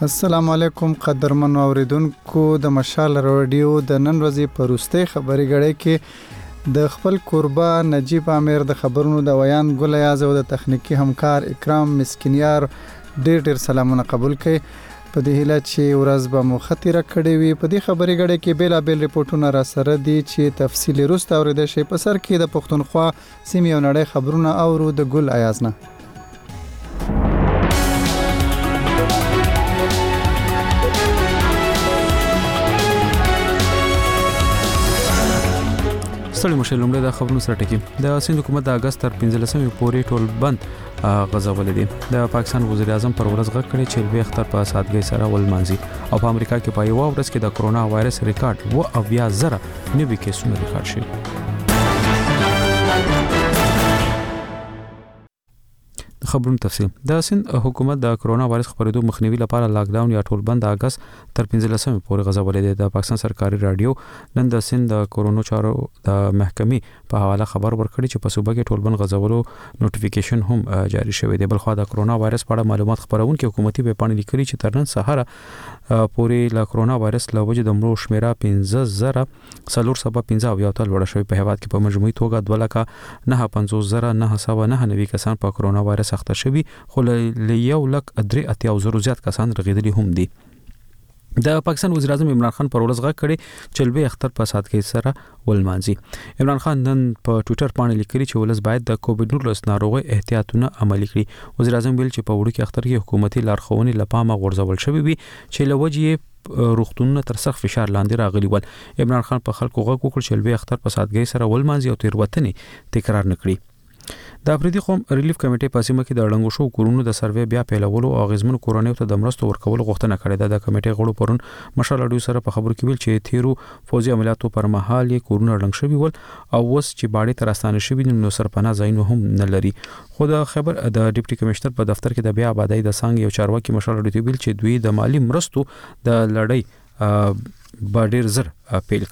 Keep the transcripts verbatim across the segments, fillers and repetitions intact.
السلام علیکم قدرمن اوریدونکو د مشال رادیو د نن ورځې پروسته خبري غړې کې د خپل کوربا نجیب امیر د خبرونو د ویان ګل یاز او د تخنیکی همکار اکرام مسکینیار ډېر ډېر سلامونه قبول کړي په دې هیله چې ورځ به مو خطر کړي وي. په دې خبري غړې کې بیل بیل ریپورتونه را سره دي چې تفصیلی روسته اوریدل شي. په سر کې د پښتونخوا سیمې او نړۍ خبرونه اورو د ګل ایاز نه. ستړي مشه لومړی د خبرونو سره ټکی. د سند حکومت د اگست تر پنځلسمې پورې ټول بند غځولې دي. د پاکستان وزیر اعظم پر ورځ غږ کړی چې لوی اختر په سادګۍ سره ولمانځي او په امریکا کې په یو ورځ کې د کرونا وایرس ریکارډ و اویا زره نوي کیسونه ریکارډ شوي. خبرونه تفصیل. د سند حکومت د کرونا وایرس خبرېدو مخنیوي لپاره لاک ډاون یا ټول بند د اگست تر پنځلسمې پورې غځولې دي. د پاکستان سرکاري رادیو نن د سند د کرونا چارو د محکمې په حواله خبر ورکړي چې په صوبه کې ټول بند غځولو نوټیفیکیشن هم جاری شوی دی. بلخو د کرونا وایرس په اړه معلومات خبرونکو حکومتي به پاڼې لیکلي چې تر نن سهار پورې له کرونا وایرس له وجې د مړو شمیره پنځه زره څلور سوه پنځه اویا تل وړه شوی. په هیواد کې په مجموعي توګه دوه لکه نه پنځوس زره نه سوه نه نوي کسان په کرونا وایرس اخته شوي، خو له یو لک درې اتیا زره زیات کسان رغیدلي هم دي. د پاکستان وزیر اعظم عمران خان پر ورځ غږ کړی چې لوی اختر په سادګۍ سره ولمانځي. عمران خان نن په ټوئیټر باندې لیکلي چې ولس باید د کووډ نولس ناروغي احتیاطونه عملي کړي. وزیر اعظم ویل چې په وړو کې اختر کې حکومتي لارښوونې لپاره غورځول شوې وي چې لوجې روغتونونه تر سخت فشار لاندې راغلي ول. عمران خان په خلکو غږ وکړ چې لوی اختر په سادګۍ سره ولمانځي او تیروتنې تکرار نه کړي. د افریدي قوم ریلیف کمیټې په سیمه کې د اړنګو شو کورونو د سروې بیا پیلولو او غزمن کورونو ته د مرستو ورکولو غوښتنه کړې ده. د کمیټې غړو پرون مشال اډو سره په خبرو کې ویل چې تیرو فوجي عملیاتو پر مهال یې کورونه اړنګ شوي ول او اوس چې باړې تر استانه شوي نو سرپناه ځایونه هم نه لري. خو د خبر د ډیپټي کمشنر په دفتر کې د بیا آبادی د سانګ یو چارواکي مشال اډو ویل چې دوی د مالی مرستو د لړۍ با ډیر زر پیل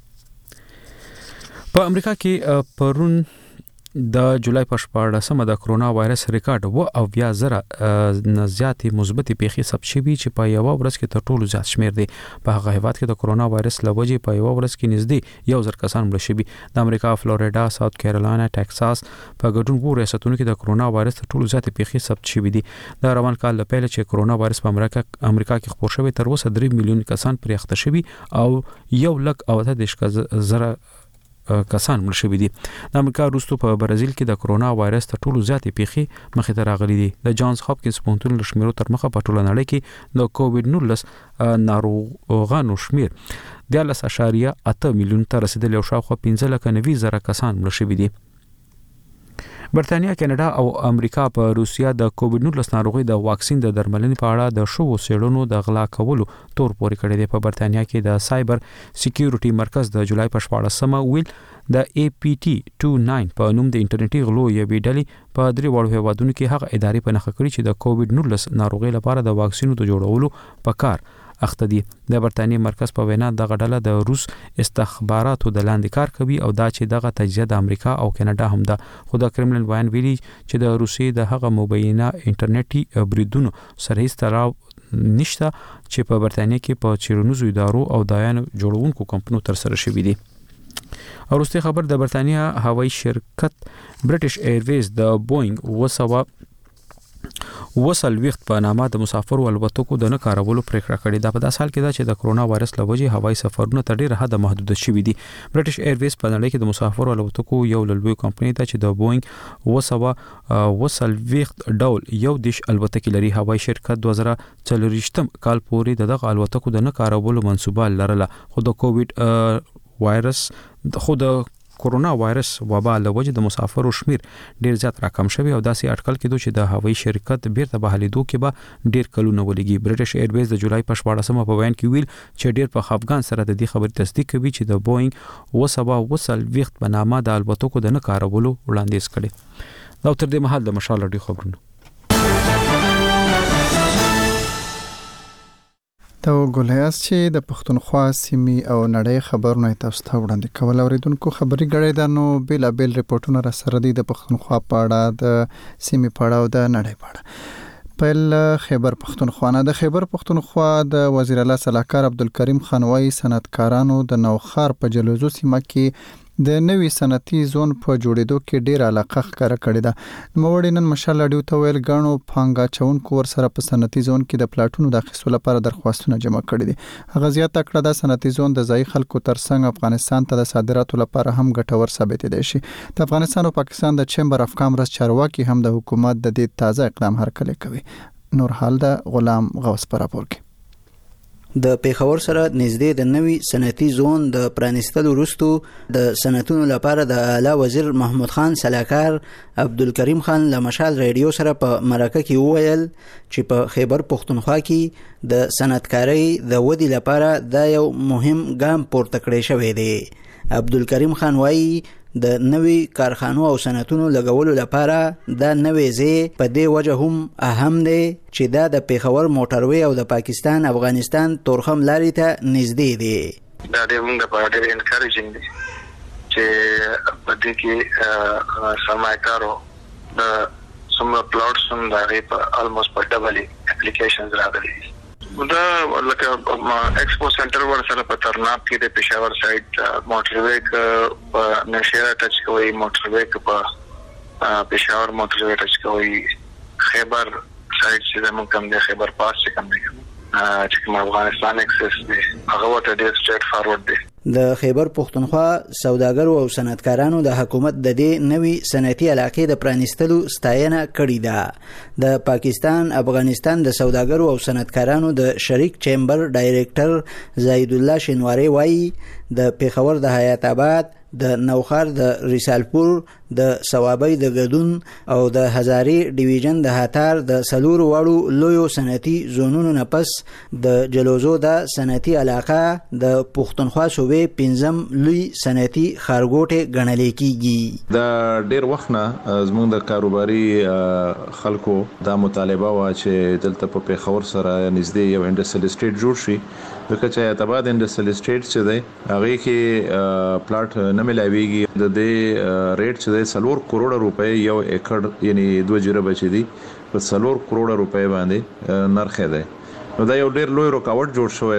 کړی. په امریکا کې پرون د جولای په شپاړسمه د کرونا وایرس ریکارډ و او بیا زره نه زیاتې مثبتې پیښې ثبت شوي چې په یو ورځ کې تر ټولو زیات شمیر دی. په هغه هیواد کې د کرونا وایرس لوجې په یو ورځ کې نږدې یو زر کسان مړه شوي. د امریکا فلوریډا، ساوث کیرولینا، ټکساس په ګډون وو ریاستونو کې د کرونا وایرس تر ټولو زیاتې پیښې ثبت شوي دي. د روان کال له پیله چې کرونا وایرس په امریکا امریکا کې خپور شوی تر اوسه درې میلیون کسان پرې اخته شوي او یو لک او اته دېرش زره کسان مړ شوي دي. د امریکا وروسته په برازیل کې د کرونا وایرس تر ټولو زیاتې پیښې مخې ته راغلي دي. د جانز هاپکینز پوهنتون له شمیرو تر مخه په ټوله نړۍ کې د کووډ نولس ناروغانو شمیر دیارلس اعشاریه اته میلیون ته رسیدلی او شاوخوا پنځه لکه نوي زره کسان مړه شوي دي. برتانیا، کینیډا او امریکا په روسیا د کووډ نولس ناروغي د واکسین د درملنې په اړه د شوو څېړنو د غلا کولو تور پورې کړی دی. په برتانیا کې د سایبر سکیورټي مرکز د جولای په شپاړسمه ویل د ای پی ټي ټو ناین په نوم د انټرنیټي غلو یوې ډلې په درې وړو هیوادونو کې هغه ادارې په نښه کړي چې د کووډ نولس ناروغي لپاره د واکسینو د جوړولو په کار اخته دي. د برتانیې مرکز په وینا دغه ډله د روس استخباراتو د لاندې کار کوي او دا چې دغه تجزیه د امریکا او کینیډا هم ده. خو د کرملن بیان ویلي چې د روسیې د هغه مبینه انټرنیټي بریدونو سره هیڅ تړاو نشته چې په برتانیې کې په چیرونیزو ادارو او دایان جوړونکو کمپنیو تر سره شوي دي. او وروستی خبر د برتانیا هوایي شرکت برټش ایرویز د بوینګ وسوه وصل وخت په نامه د مسافرو الوتکو د نه کارولو پریکړه کړې ده. په داس حال کې دا چې د کرونا وایرس له وجې هوایي سفرونه تر ډیره حد محدود شوي دي. برټش ایرویز په نړۍ کې د مسافرو الوتکو یو لوی کمپنی ده چې د بوینګ وسوه وصل وخت ډول یو دیش الوتکې لري. هوایي شرکت دوه زره څلورویشتم کال پورې دغه الوتکو د نه کارولو منصوبه لرله. خو د کووډ وایرس خو د کرونا وایرس وبا له وجې د مسافرو شمیر ډیر زیات راکم شوی او داسې اټکل کېدو چې د هوایي شرکت بیرته بحالیدو کې به ډیر کلونه ولګي. برټش ایرویز د جولای په شپاړسمه په بیان کې ویل چې ډیر په افغان سره د دې خبرې تصدیق کوي چې د بوینګ وسوه وصل وخت په نامه د الوتکو د نه کارولو وړاندیز کړي. دا تر دې مهال د مشال اډو خبرونه. ته ګولیاس چې د پښتونخوا سیمې او نړۍ خبرونه تاسو ته وړاندې کول. اوریدونکو خبري غړې ده نو بیل بیل ریپورتونه را سره دي د پښتونخوا په اړه، د سیمې په اړه او د نړۍ په اړه. پیل خیبر پختونخوا نه. د خیبر پختونخوا د وزیر اعلی صلاحکار عبدالکریم خان وایي صنعتکارانو د نوښار په جلوزو سیمه کې د نوي صنعتي زون په جوړېدو کې ډېر علاقه ښکاره کړې ده. نوموړي نن مشال اډیو ته ویل غاڼو پانګه چونکو ور سره په صنعتي زون کې د پلاټونو د اخیستو لپاره درخواستونه جمع کړي دي. هغه زیاته کړه د صنعتي زون د ځای خلکو ترڅنګ افغانستان ته د صادراتو لپاره هم ګټور ثابت دی شي. د افغانستان او پاکستان د چیمبر اف کامرس چارواکي هم د حکومت د دې تازه اقدام هرکلی کوي. نور حال د غلام غوث پر راپور کې د پیښور سره نږدې د نوي صنعتي زون د پرانیستلو وروسته د صنعتونو لپاره د اعلی وزیر محمود خان سلاکار عبدالکریم خان له مشال ریډیو سره په مرکه کې وویل چې په خیبر پختونخوا کې د صنعتکارۍ د ودې لپاره دا یو مهم ګام پورته کړی شوی دی. عبدالکریم خان وایي د نوي کارخانو او صنعتونو لګولو لپاره دا نوې ځای په دې وجه هم اهم دی چې دا د پیښور موټروي او د پاکستان افغانستان تورخم لارې ته نږدې دی. دا ډېر موږ په ډېر انکریجینګ دی چې په دې کې سرمایه‌کارو د څومره پلاټس هم د هغې په الموست په ډبل اپلیکیشنز راغلي. دا لکه ایکسپو سنټر ور سره په ترناب کې د پېښور سایډ موټروي په نشیره ټچ کوي، موټروي په پېښور موټروي ټچ کوي، خیبر سایډ چې زموږ کوم دی خیبر پاس چې کوم دی چې کوم افغانستان اکسس دی هغه ورته ډېر سټریټ فارورډ دی. د خیبر پختونخوا سوداګرو او صنعتکارانو د حکومت د دې نوي صنعتي علاقې د پرانیستلو ستاینه کړې ده. د پاکستان افغانستان د سوداګرو او صنعتکارانو د شریک چیمبر ډایریکټر زاید الله شینواری وایي د پیښور د حیات آباد، د نوښار د ریسالپور، د صوابۍ د ګدون او د هزاري ډیویژن د هاتار د سلور واړو لویو صنعتي زونونو نه پس د جلوزو د صنعتي علاقه د پښتونخوا صوبې پنځم لوی صنعتي ښارګوټی ګڼل کېږي. د ډېر وخت نه زموږ د کاروباري خلکو دا مطالبه وا چې دلته په پیښور سره نږدې یو انډستریل اسټیټ جوړ شي، ځکه چې حیات آباد انډستریل اسټیټ چې دی هغې کې پلاټ نه ملاویږي. د دې ریټ چې دی څلور کروڑه روپۍ یو ایکړ یعنی دوه جیره بچي دي په څلور کروڑه روپۍ باندې نرخ دی. نو دا یو ډېر لوی رکاوټ جوړ شوی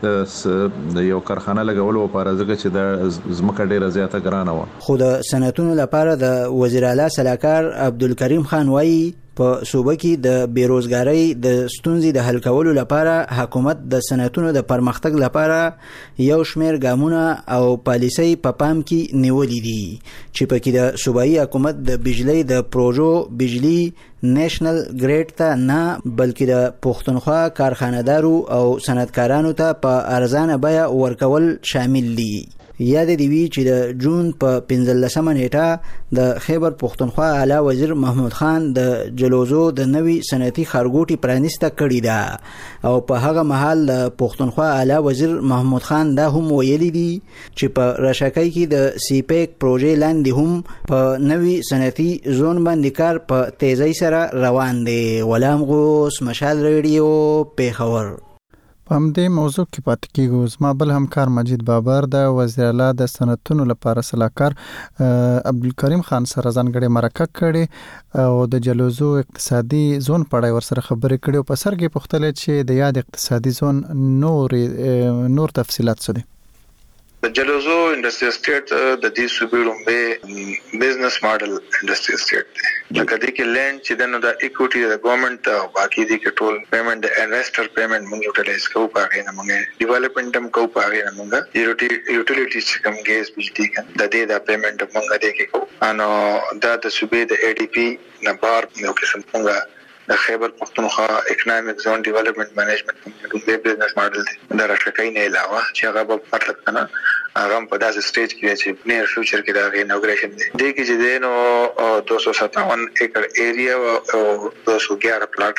دی د یو کارخانه لګولو لپاره، ځکه چې دا ځمکه ډېره زیاته ګرانه وه. خو د صنعتونو لپاره د وزیر اعلی صلاحکار عبدالکریم خان وایي په صوبه کې د بیروزګارۍ د ستونزې د حل کولو لپاره حکومت د صنعتونو د پرمختګ لپاره یو شمېر ګامونه او پالیسۍ په پام کې نیولي دي چې پکې د صوبایي حکومت د بجلی د پروژو بجلی نیشنل ګریډ ته نه بلکې د پښتونخوا کارخانه‌دارو او صنعتکارانو ته په ارزانه بیه ورکول شامل دي. یاد دی وی چې د جون په پنځلسمه نیټه د خیبر پختونخوا اعلی وزیر محمود خان د جلوزو د نوي صنعتي ښارګوټي پرانیسته کړې ده او په هغه مهال د پختونخوا اعلی وزیر محمود خان دا هم ویلي دي چې په رشکای کې د سی پیک پروژې لاندې هم په نوي صنعتي زون باندې کار په تیزی سره روان دی. غلام غوث، مشال ریډیو، پیښور. په همدې موضوع کې پاتې کېږو. زما بل همکار مجید بابر د وزیر اعلی د صنعتونو لپاره صلاحکار عبدالکریم خان سره ځانګړې مرکه کړې او د جلوزو اقتصادي زون په اړه ورسره خبرې کړې او په سر کې پوښتل چې د یاد اقتصادي زون نور نور تفصیلات څه دي. د جلوزو انډستریل اسټیټ د دې صوبې لومړی بزنس ماډل انډستریل اسټیټ دی. لکه دې کې لینډ چې د نو د اکوټي د ګورنمنت او باقي دي کې ټول پیمنٹ د انویسټر پیمنٹ موږ یوټیلایز کوو، په هغې نه موږ ډیولپمنټ هم کوو، په هغې نه موږ یوټیلیټیز چې کوم ګیس بجلي د دې دا پیمنٹ موږ دې کې کوو. نو دا د صوبې د ای ډي پي نه بار یو قسم موږ د خیبر پختونخوا اکنامک زون ډیولپمنٹ مینجمنٹ کمپنی بزنس ماډل دی د راټکای نه علاوه چې هغه په مطلب کنه هغه په داسې سټیج کې چې نیر فیوچر کې دا انوګریشن دی. د کې چې دینو دو سو ستاون ایکڑ ایریا او دو سو گیارہ پلاټس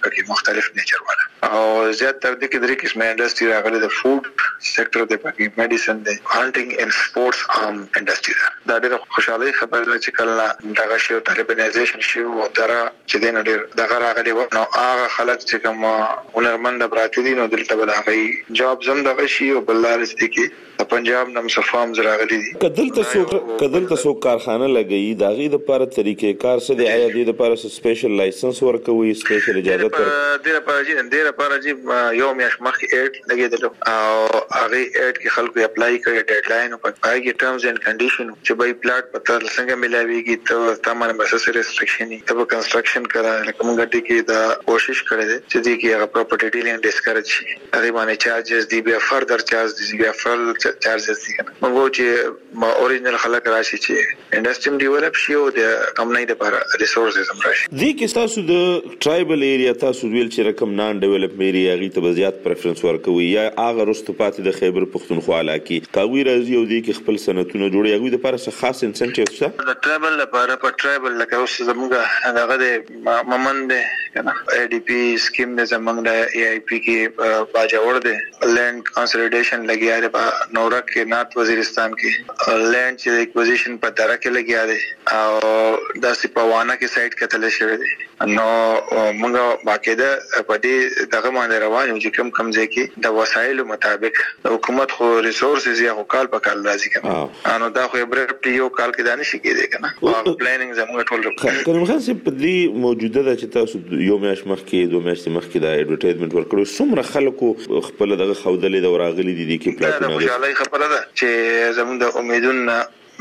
پکې مختلف نیچر والا او زیات تر دې کې درې قسمه انډستری راغلي د فود سېکټر د پکې میډیسن د هانټینګ اینڈ سپورتس ام انډستری دا ډېر خوشاله خبره ده چې کله دغه شی طالبانایزیشن شي او درا چې دین ډېر دغه راغلي و نو هغه خلک چې کوم هنرمند براتې دي نو دلته بل هغه جاب زم دغه شي او بل لار کې د پنجاب نم صفام زراغلي دي کدلته سو کدلته سو کارخانه لګي دا غي د لپاره طریقې کار څه دی آیا د لپاره سپیشل لایسنس ورکوي سپیشل اجازه تر د لپاره چې د لپاره چې یو میاش مخکې اډ لګیدل او هغه اډ کې خلکو اپلای کړی ډیډلاین او پای کې ټرمز اینڈ کنډیشن چې به پلاټ پته څنګه ملاويږي ته تمام مسله ریسټریکشن ته کنسټرکشن کړه لکه موږ د کې دا کوشش کړې ده چې د کې هغه پراپرټی ډیلینګ ډیسکریج شي هغه باندې چارجز دی بیا فردر چارج دی بیا فردر چارجز دي موږ چې ما اوریجنل خلک راشي چې انډستری ډیولپ شي او د کمپنۍ لپاره ریسورسز هم راشي دي کې تاسو د ټرایبل ایریا تاسو ویل چې رقم نان ډیولپ ایریا غي ته زیات پریفرنس ورکوي یا هغه رستو پاتې د خیبر پختونخوا علاقې کاوی راځي او دي کې خپل سنتونه جوړي هغه د لپاره څه خاص انسنټیو شته د ټرایبل لپاره په ټرایبل لکه اوس زموږ هغه د ممند کنه ای ډی پی سکیم د زموږ د ای آی پی کې باجوړ د لینډ کنسولیډیشن لګیا دی نورک کې نارت وزیرستان کې لینډ چې ایکوزیشن په دره کې لګیا دی او د سپوانه کې سایت کتل شوی دی نو موږ باقاعده په دې دغه باندې روان یو چې کوم کوم ځای کې د وسایلو مطابق د حکومت خو ریسورسز یا کال په کال راځي کنه نو دا خو برابر یو کال کې دانش کېږي کنه او پلانینګ زموږ ټول کریم خان سي په دې موجوده ده چې تاسو یو میاش مخکې دوه میاشتې مخکې د ایډورټایزمنت ورکړو څومره خلکو خپل دغه خودلې د وراغلي دي کې پلاټونه خوشاله خبره ده چې زموږ د امیدونو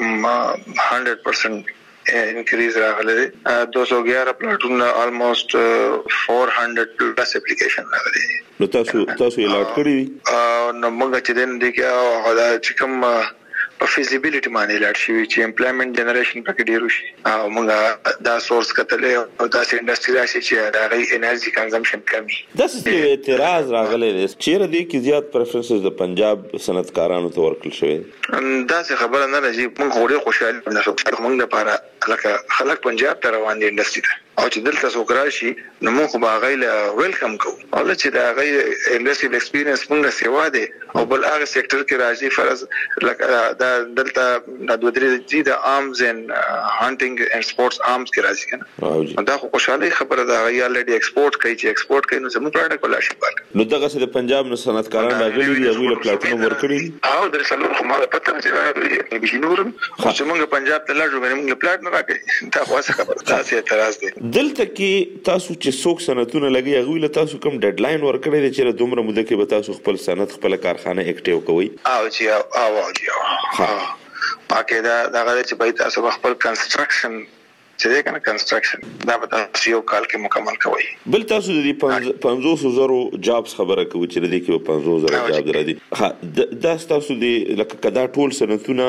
one hundred percent انکریز راغلی دی دو سو گیارہ پلاټونه almost four hundred plus اپلیکیشن راغلی دي نو تاسو تاسو یې لاټ کړی دي نو موږ چې دین دي کې دا چې کوم په فیزیبিলিټی باندې لاټ شي چې امپلایمنت جنریشن پکې ډیر شي او موږ دا سورس کتلې او دا انډستری راشي چې دا غي انرژي کنزمپشن کمی دا څه اعتراض راغلی دی چې ردی کې زیات پریفرنسز د پنجاب صنعتکارانو ته ورکړل شوی دا څه خبره نه راځي موږ ډیر خوشاله یو موږ لپاره لکه خلک پنجاب ته روان دي انډستری ته او چې دلته څوک راشي نو موږ به هغه له ویلکم کوو او چې دا هغه انډستری ایکسپیرینس موږ سیوا دي او بل هغه سېکټر کې راځي فرض لکه دا دلته د دوه درې د آرمز اند هانټینګ اند سپورتس آرمز کې راځي کنه دا خو خوشاله خبره ده هغه الریډي ایکسپورټ کوي چې ایکسپورټ کوي نو زموږ پروډکټ ولا شي پات نو دغه څه د پنجاب نو صنعتکاران راغلي دي هغه له پلاټفورم ورکړي او در څلور خو ما پته نه راغلي به نور خو چې موږ پنجاب ته لاړو غواړو موږ پلاټ نه راکړي دا خو څه خبره تاسو اعتراض دي دلته کې تاسو چې څوک صنعتونه لګي هغه له تاسو کوم ډیډلاین ورکړی دی چې دومره موده کې به تاسو خپل صنعت خپل کارخانه اکټیو کوئ او چې او او چې ها پاکه دا دغه چې به تاسو خپل کنستراکشن چې دا کنه کنستراکشن دا به تاسو یو کال کې مکمل کوئ بل تاسو د پنځوس زره جابز خبره کوي چې د کې پنځوس زره جاب درادي ها دا تاسو د لکه کدا ټول صنعتونه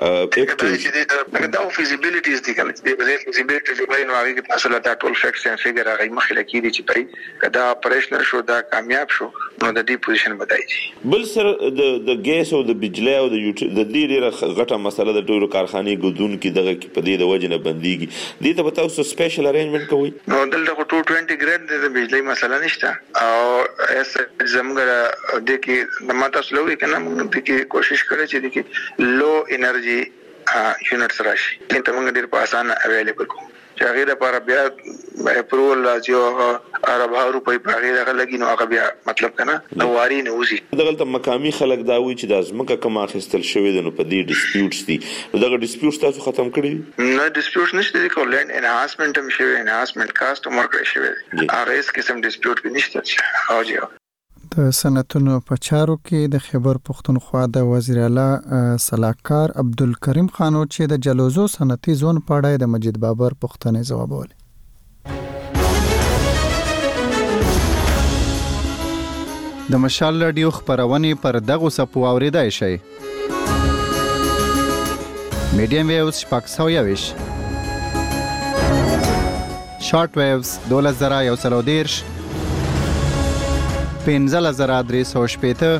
اکټیو دا فیزیبিলিټیز دي کنه د فیزیبিলিټی چې باندې نو هغه کې تاسو له ټول فیکټس اند فیګر هغه مخې لکې دي چې پای کدا اپریشنل شو دا کامیاب شو نو د دې پوزیشن بدایي بل سر د د ګیس او د بجلی او د د دې ډیره غټه مسله د ټولو کارخانې ګډون کې دغه کې په دې د وجنه بنديږي دې ته تاسو سپیشل ارینجمنت کوئ نو دلته two twenty ګریډ د بجلی مسله نشته او اس زمګر د کې د ماته سلوي کنه موږ د کې کوشش کړو چې د کې لو انرژي یونټس راشي چې موږ ډیر په اسانه اویلیبل کوو چې هغه لپاره بیا اپروول راځي او عربه روپۍ په هغه دغه لګي نو هغه بیا مطلب کنه نواري نه وزي دغه ته مقامي خلک دا وی چې د ازمکه کما خستل شوی د نو په دې ډیسپیوټس دي دغه ډیسپیوټس تاسو ختم کړی نه ډیسپیوټس نشته د کولند انهانسمنت هم شوی انهانسمنت کاست هم ورکړی شوی هغه اس قسم ډیسپیوټ نشته او جی د صنعتونو په چارو کې د خیبر پختونخوا د وزیر اعلی صلاحکار عبدالکریم خان چې د جلوزو صنعتي زون په اړه د مجید بابر پوښتنې ځوابول. د مشال رادیو خبرونه پر دغه سپو اوریدای شي. میډیم ویوز شپږ سوه یویش، شارټ ویوز دوولس زره یو سل او دېرش، پنځه زره درې سوه شپېته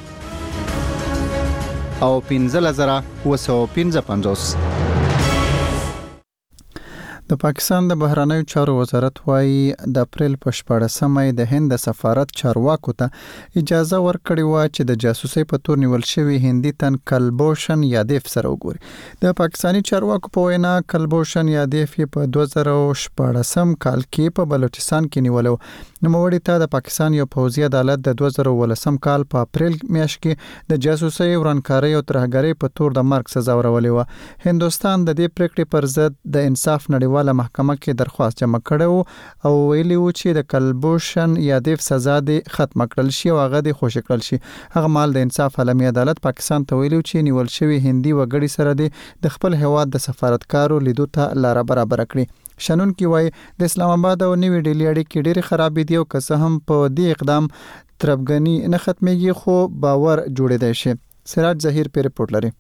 او پنځه زره اووه سوه پنځه پنځوس. د پاکستان د بهرنیو چارو وزارت وايي د اپریل په شپاړسمه د هند د سفارت چارواکو ته اجازه ورکړې و چې د جاسوسي په تور نیول شوی هندي تن کلبوشن یادیف سره وګوري. د پاکستاني چارواکو په وینا کلبوشن یادیف په دوه زره شپاړسم کال کې په بلوچستان کې نیولو. نوموړي ته د پاکستان یو پوځي عدالت د دوه زره ولسم کال په اپریل میاشت کې د جاسوسي ورانکاري او ترهګرۍ په تور د مرګ سزا ورولې و. هندوستان د دې پریکړې پر ضد د انصاف نړیواله محکمه کې درخواست جمع کړو او ویلي و چې د کلبوشن یادیف سزا دې ختم کړل شي او هغه دې خوشی کړل شي. هغه مال د انصاف عالمي عدالت پاکستان ته ویلي چې نیول شوی هندي وګړي سره دې د خپل هواد د سفارتکارو لیدو ته لار برابر کړي. شنن کی وای د اسلام آباد او نیو ډیلی اړیکې ډېر خرابې دي او که څه هم په دې اقدام تربګنی نه ختميږي خو باور جوړېدای شي. سراج ظهیر په رپورټ لري.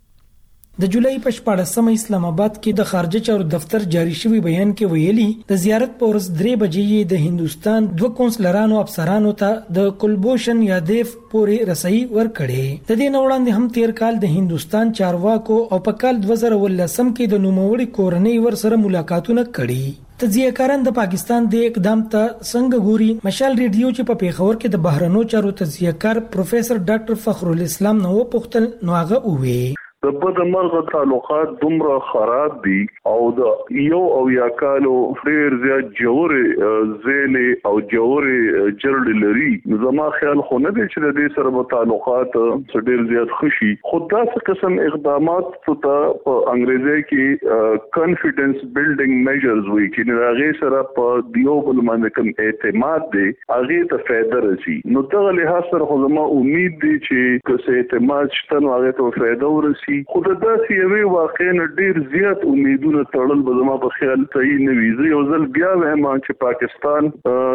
د جولای په شپاړسمه اسلام آباد کې د خارجه چارو دفتر جاری شوی بیان کې ویلي د زیارت په ورځ درې بجې د هندستان دوه کونسلرانو افسرانو ته د کلبوشن یادیف پورې رسۍ ورکړې. د دې وړاندې هم تیر کال د هندستان چارواکو او په کال دوه زره ولسم کې د نوموړي کورنۍ ور سره ملاقاتونه کړي. تجزیه کاران د پاکستان د اقدام ته څنګه ګوري؟ مشال ریډیو چې په پیښور کې د بهرنیو چارو تجزیه کار پروفیسور ډاکټر فخر الاسلام نو پختل نو هغه ووی د بد مرغه تعلقات دومره خراب دي او د یو او یا کالو ډیر زیات جوړې زیلې او جوړې جړل لري. زما خیال خو نه دی چې د دې سره په تعلقات ډیر زیات خوشي. خدا څه قسم اقدامات ته په انګریزي کې کانفیډنس بیلډینګ میجرز وایي چې هغه سره په دیو بل باندې کوم اعتماد دی هغه ته فائدہ رسي. نو دغه لحاظ سره خو زما امید دی چې که اعتماد شته نو هغه ته فائدہ ورسي. خو د داسې یوې واقعي ډیر زیات امیدونه تړل به زما په خیال صحیح نه وي. زه یو ځل بیا وایم چې پاکستان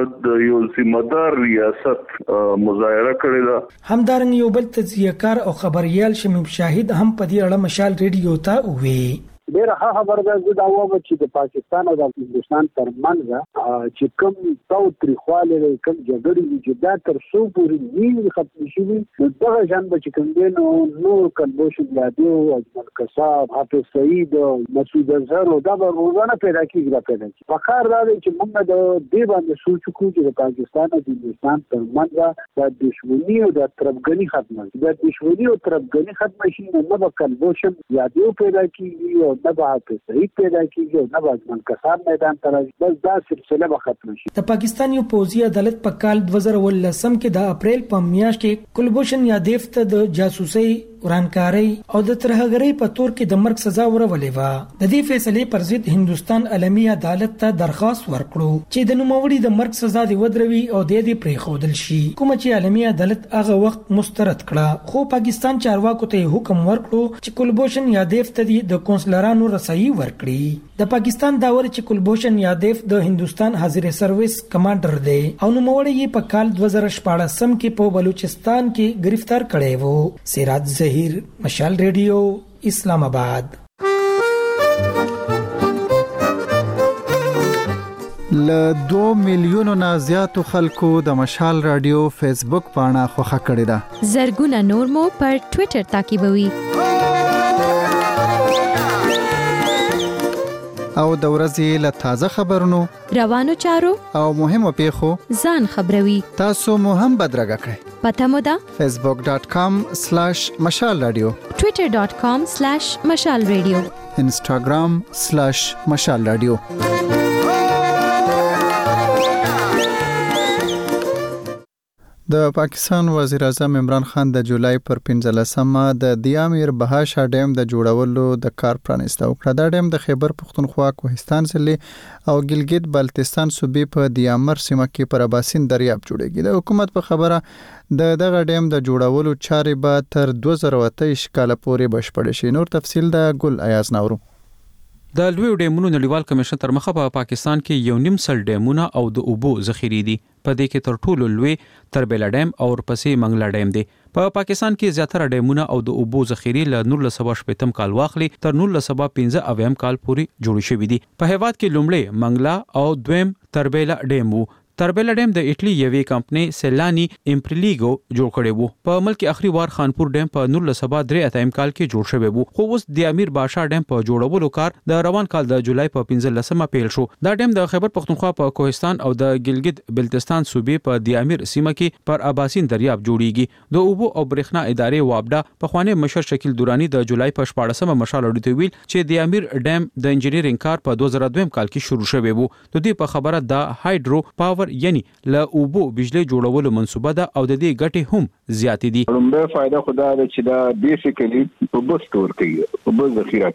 د یو ذمہدار ریاست مظاهره کړې ده. همدارنګه یو بل تجزیه کار او خبريال شمیم شاهد هم په دې اړه مشال ریډیو ته وی ډېر ښه خبره ده. زه دا وایم چې د پاکستان او د هندوستان ترمنځ چې کوم تاو تریخواله لري کوم جګړې دي چې دا تر څو پورې نه ختم شي نو دغه ځان به چې کوم دی نو نور کلبوشن یادیو اجمل کساب حافظ سعید مسعود اظهر دا به روزانه پیدا کیږي را پیدا کیږي. په کار دا دی چې موږ د دې باندې سوچ وکړو چې د پاکستان او هندوستان ترمنځ د دښمنی او د تربګنی ختمه شي. د دښمنی او تربګنی ختمه شي نو به کلبوشن یادیو پیدا کیږي او نه به صحیح پیدا کیږي او نه به ځمن کسان میدان ته راځي. بس دا سلسله به ختم شي. د پاکستان یو پوځي عدالت په کال دوه زره ولسم کې د اپریل په میاشت کې کلبوشن یادیف ته د جاسوسي ورانکاري او د ترهګرۍ په تور کې د مرګ سزا ورولې و. د دې فیصلې پر ضد هندستان عالمي عدالت ته درخواست ورکړو چې د نوموړي د مرګ سزا دی ودروي او د دې پریښودل شي. کوم چې عالمي عدالت هغه وخت مسترد کړه خو پاکستان چارواکو ته حکم ورکړو چې کلبوشن یادیف ته د کونسلرانو رسایي ورکړي. د پاکستان داور چې کلبوشن یادیف د هندستان حاضر سرویس کمانډر دی او نوموړي په کال دوه زره شپاړسم کې په بلوچستان کې گرفتار کړی وو. سراج ظهیر، مشال ریډیو، اسلام آباد. ل دوه میلیونو نه زیاتو خلکو د مشال رادیو فیسبوک پاڼه خوښه کړې ده. زرګونه نور مو پر ټوئیټر تعقیبوي. او د ورځې له تازه خبرونو، روانو چارو او مهمو پیښو ځان خبروي. تاسو مو هم بدرګه کړئ. پته مو ده facebook dot com slash mashal radio، twitter dot com slash mashal radio، instagram slash mashal radio. د پاکستان وزیر اعظم عمران خان د جولای پر پنځلسمه د دیامیر بهاشا ډیم د جوړولو د کار پرانیسته وکړه. دا ډیم د خیبر پختونخوا، کوهستان ضلع او ګلګت بلتستان صوبې په دیامر سیمه کې پر اباسین دریاب جوړیږي. د حکومت په خبره د دغه ډیم د جوړولو چارې به تر دوه زره اته کال پورې بشپړ شي. نور تفصیل د ګل ایاز نورو. د لوی ډیمونو نړیوال کمیشن تر مخه په پاکستان کې یو نیم سل ډیمونه او د اوبو ذخیرې دي. په دې کې تر ټولو لوی تربیلا ډیم او ورپسې منګلا ډیم دی. په پاکستان کې زیاتره ډیمونه او د اوبو ذخیرې له نولس سوه شپږم کال واخلي تر نولس سوه پنځه اویا کال پورې جوړ شوي دي. په هیواد کې لومړی منګلا او دویم تربیلا ډیم وو. تربیلا ډیم د ایټلی یوې کمپنۍ سیلانی امپریلیګو جوړ کړی وو. په ملک اخري وار خانپور ډیم په نولس سوه درې اتیا کال کې جوړ شوی وو، خو اوس د امیر باشا ډیم په جوړولو کار د روان کال د جولای په پنځلسمه پیل شو. دا ډیم د خیبر پختونخوا په کوهستان او د ګلګت بلتستان صوبې په د امیر سیمه کې پر اباسین دریاب جوړیږي. د اوبو او برېښنا ادارې وابډا په خوانی مشر شکیل دورانی د جولای په شپاړسمه مشال اړیته ویل چې د امیر ډیم د انجینرینګ کار په دوه زره دوه کال کې شروع شوی وو. د دې په خبره د هایډرو پاور یعنی له اوبو بجلی جوړولو منصوبه ده او د دې ګټې هم زیاتې دي. لومړی فائدہ خدا ده چې دا بیسیکلی په بس ستور کوي، په بس ذخیره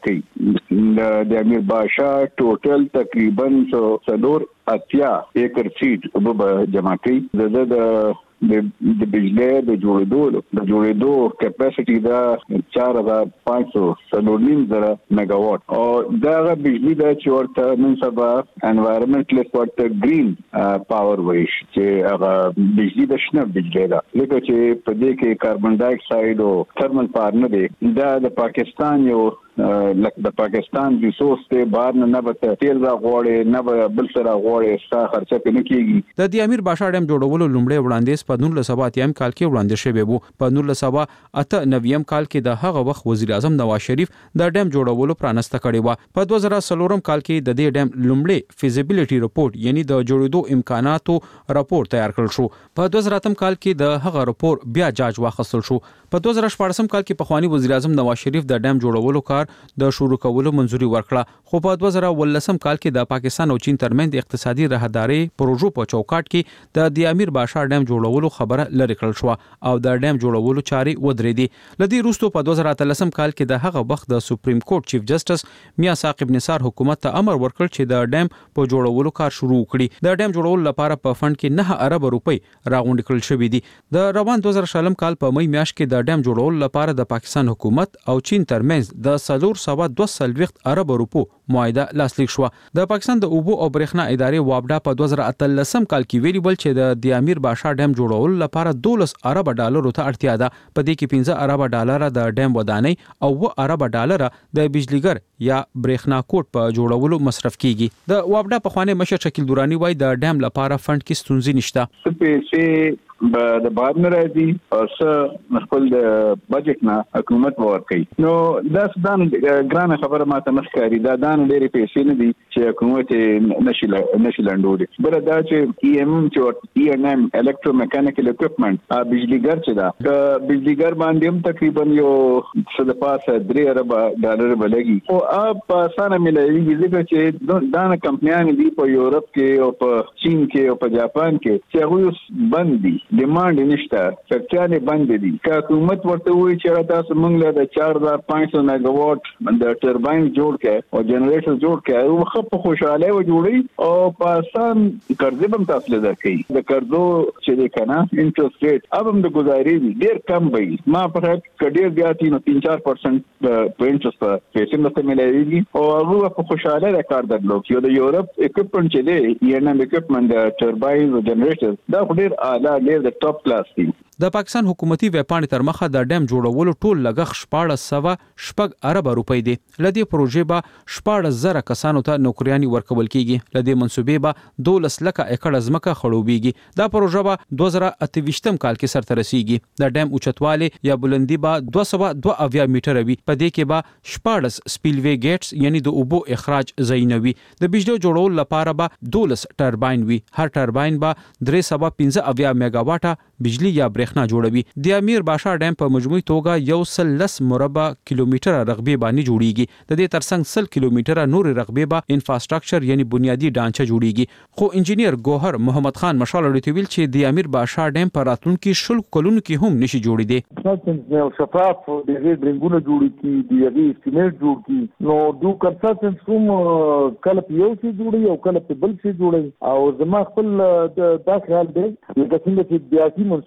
کوي. د امیر باشا ټوټل تقریبا څلور اتیا ایکر سیټ وب جمع کوي. د د د بجلی د جوړېدو د جوړېدو کیپاسټي دا چار هزار پنځه سوه څلور نیم زره میگاواټ او دا بجلی د چورته نن سبا انوایرنمنټلیست ورته گرین پاور وایي چې هغه بجلی د شنه بجلی ده، لکه چې په دې کې کاربن ډای اکساید او ترمل پار نه دی. دا د پاکستان یو لکه د پاکستان ریسورس ته بار نه نه به تیل را غوړي نه به بل سره غوړي ستا خرچه پنه کیږي. د د امیر باشا ډیم جوړولو لومړی وړاندیز په نولس سوه اتیا کال کې وړاندې شوی وو. په نولس سوه اته نوي کال کې د هغه وخت وزیر اعظم نواز شریف د ډیم جوړولو پرانسته کړې و. په دوه زره څلور کال کې د دې ډیم لومړی فیزیبিলিټي رپورټ یعنی د جوړېدو امکاناتو رپورټ تیار کړل شو. په دوه زره اته کال کې د هغه رپورټ بیا جاج واخیستل شو. په دوه زره شپږ کال کې پخوانی وزیر اعظم نواز شریف د ډیم جوړولو کار د شروع کولو منځوري ورکړه، خو په دوه زره ولسم کال کې د پاکستان او چین ترمنځ اقتصادي راهداري پروژو په چوکاټ کې د د امیر باشا ډیم جوړولو خبره لری کړل شو او د ډیم جوړولو چاري ودرېدي. لدی روستو په دوه زره اتلسم کال کې د هغه وخت د سپریم کورټ چیف جسټس میاں ثاقب نثار حکومت ته امر ورکړ چې د ډیم په جوړولو کار شروع کړي. د ډیم جوړولو لپاره په فند کې نه ارب روپۍ راغونډ کړل شوې دي. د روان دوه زره شلم کال په مې میاشت کې د ډیم جوړولو لپاره د پاکستان حکومت او چین ترمنځ د څلور سوه دوه څلوېښت ارب روپو معاهده لاسلیک شو. د پاکستان د اوبو او برېښنا ادارې وابډا په دوه زره اتلسم کال کې ویلي ول چې د د امیر باشا ډیم جوړولو لپاره دولس ارب ډالرو ته اړتیا ده. په دې کې پنځه ارب ډالر د ډیم ودانۍ او اوه ارب ډالر د بجلیګر یا برېښنا کوټ په جوړولو مصرف کیږي. د وابډا په خوانی مشر شکیل دورانی وای د ډیم لپاره فند کې ستونزې نشته. پیسې د باد نه راځي او څه خپل د بجټ نه حکومت ورکوي. نو دا ځان ګرانه خبره ماته مخکاري دا دان ډېری پیسې نه دي چې حکومت نشي نشي لاندوري. بل دا چې ای ایم چې ای ان ام الکترو میکانیکل اکوپمنټ ا بجلیګر چې دا د بجلیګر باندې هم تقریبا یو څه د پاسه درې ارب ډالر بلګي او اب په اسانه ملایي ځکه چې دا نه کمپنیان دي په یورپ کې او په چین کې او په جاپان کې چې هغه بند دي، ډیماند نشته، فیکټری بند دي. که حکومت ورته وایي چې تاسو موږ له د چار هزار پنځه سوه میگاواټ د ټرباین جوړ کړئ او جنریټر جوړ کړئ او خو په خوشاله و جوړي او په آسان قرضې هم تاسو له درکې د قرضو چې د کنه انټرست ریټ اب هم د گزارې ډیر کم وي. ما په کډیر بیا تین تین چار پرسنټ په انټرست په پیسې مته ملایي او هغه په خوشاله راکار درلو چې د یورپ اکوپمنټ چې دی ای ان ام اکوپمنټ ټرباین او جنریټر دا ډیر اعلی ډیر د ټاپ کلاس دي. د پاکستان حکومتي ویبپاڼې تر مخه د ډیم جوړولو ټول لګښت شپاړس سوه شپږ ارب روپۍ دی. لدې پروژې به شپاړس زره کسانو ته نوکریانې ورکول کیږي. لدې منصوبې به دولس لکه ایکړ ځمکه خړوبېږي. دا پروژه به دوه زره اته ویشتم کال کې سرته رسیږي. د ډیم اوچتوالی یا بلندی به دوه سوه دوه اویا میټره وي. په دې کې به شپاړس سپیلوي ګیټس یعنی د اوبو اخراج ځایونه وي. د بجلی جوړولو لپاره به دولس ټرباین وي. هر ټرباین به درې سوه پنځه اویا میگاواټه بجلی یا برېښنا جوړوي. د امیر باشا ډیم په مجموعي توګه یو سل لس مربع کیلومتره رقبې باندې جوړیږي. د دې ترڅنګ سل کیلومتره نور رقبې به انفراستراکچر یعنی بنیادی ډانچه جوړیږي. خو انجینیر ګوهر محمد خان مشال اړیته ویل چې د امیر باشا ډیم په راتلونکي شل کلونو کې هم نشي جوړېدی. نو شفاف د دې ډرینګونو جوړ کی دی هغه سیمنټ جوړ کی نو دو کنسلټنټ کوم کله په یو شي جوړي او کله په بل شي جوړي او زما خپل دا خیال دی چې څنګه چې بیاتی منصوبه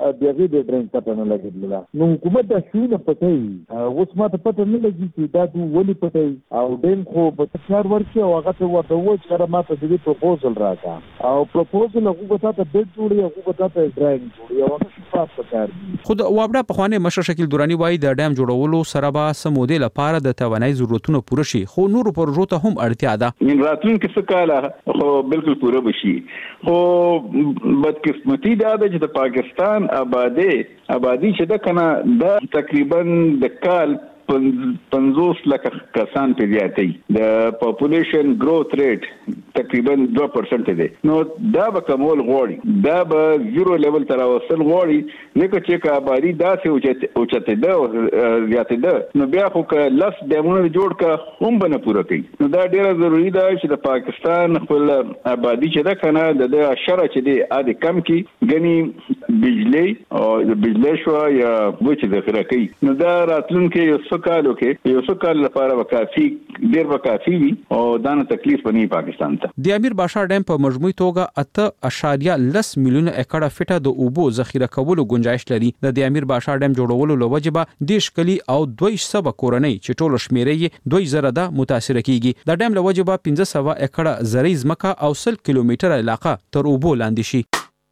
دغه د ډرین پټه نه لګیدله. نو حکومت دا شونه پټي اوس ما ته پټه نه لګي چې دا دوی ولې پټي او ډین خو په څار ورکه او هغه ته ورته و چې ما ته دې پروپوزل راکا او پروپوزل هغه ته ته بیت جوړي هغه ته ته ډرین جوړي او هغه شفاف پکار دي. خود وابډه په خوانه مشر شکیل دورانی وایي د ډیم جوړولو سره به سمودل لپاره د توانای ضرورتونو پوره شي خو نور پروژو ته هم اړتیا ده. من راتلونکي څه کاله خو بالکل پوره بشي خو بدقسمتي دا ده چې د پاکستان آبادی آبادی چې ده کنه د تقریبا د کال پنځوس لک کسان په زیاتې د پاپولیشن گروث ریټ تقریبا دوه پرسنټ دی. نو دا به کمول غواړي دا به زیرو لیول تر وصل غواړي لکه چې کا آبادی داسې اوچته ده او زیاتې ده نو بیا خو که لس ډیمونه جوړ کا هم بنه پوره کوي. نو دا ډیره ضروری ده چې د پاکستان خپل آبادی چې ده کنه د اشاره چې دی اده کم کی غني بجلی او د بجلی شو یا وچ ذخیره کوي. نو دا راتلونکي یو کالو کې یو څو کال لپاره وکافي ډیر وکافي وي او دا نه تکلیف بني پاکستان ته. د امیر باشا ډیم په مجموعي توګه اته اشاریه لس میلیون ایکړه فټه د اوبو ذخیره کولو گنجائش لري. د امیر باشا ډیم جوړولو لوجبه دیش کلی او دوه سوه کورنۍ چې ټول شمیرې دوه زره ده متاثر کیږي. د ډیم لوجبه پنځه سوه ایکړه زرعي ځمکه او سل کیلومتره علاقه تر اوبو لاندې شي.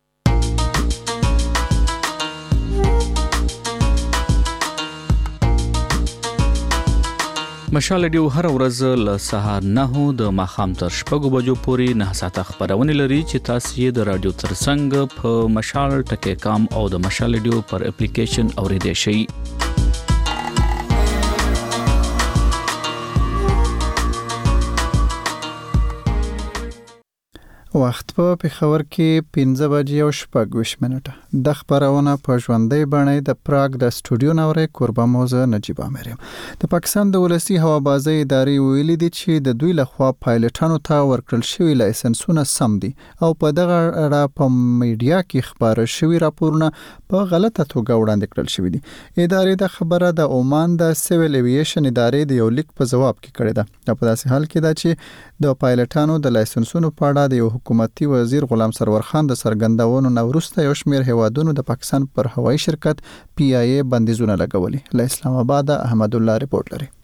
مشال ډیو هر ورځ له سهار نه د ماخام تر شپږو بجو پورې نه ساعته خبرونه لري چې تاسو یې د رادیو ترڅنګ په مشال ټکی کام او د مشال ډیو پر اپلیکیشن اوریدئ شئ. وخت په پېښور کې پنځه بجې او شپږ ویشت منټه د خبرونه په ژوندۍ بڼه د پراګ د سټوډیو نورې کوربه موزه نجیب امریم. د پاکستان د ولسی هوابازي ادارې ویلي دي چې د دوی لخوا پایلټانو ته ورکړل شوی لایسنسونه سم دي او په دغه اړه په میډیا کې خبره شوی راپورونه په غلطه توګه وړاندې کړل شوی دي. ادارې د خبره د عمان د سیویل ایویشن ادارې د یو لیک په جواب کې کړې ده. په داسې حال کې دا چې د پایلټانو د لایسنسونو په اړه د حکومتي وزیر غلام سرور خان د سرګندونو نورسته یو شمېر هوادونو د پاکستان پر هوایي شرکت پی آی ای بندیزونه لګولي. له اسلام آباد احمد الله ریپورت لري.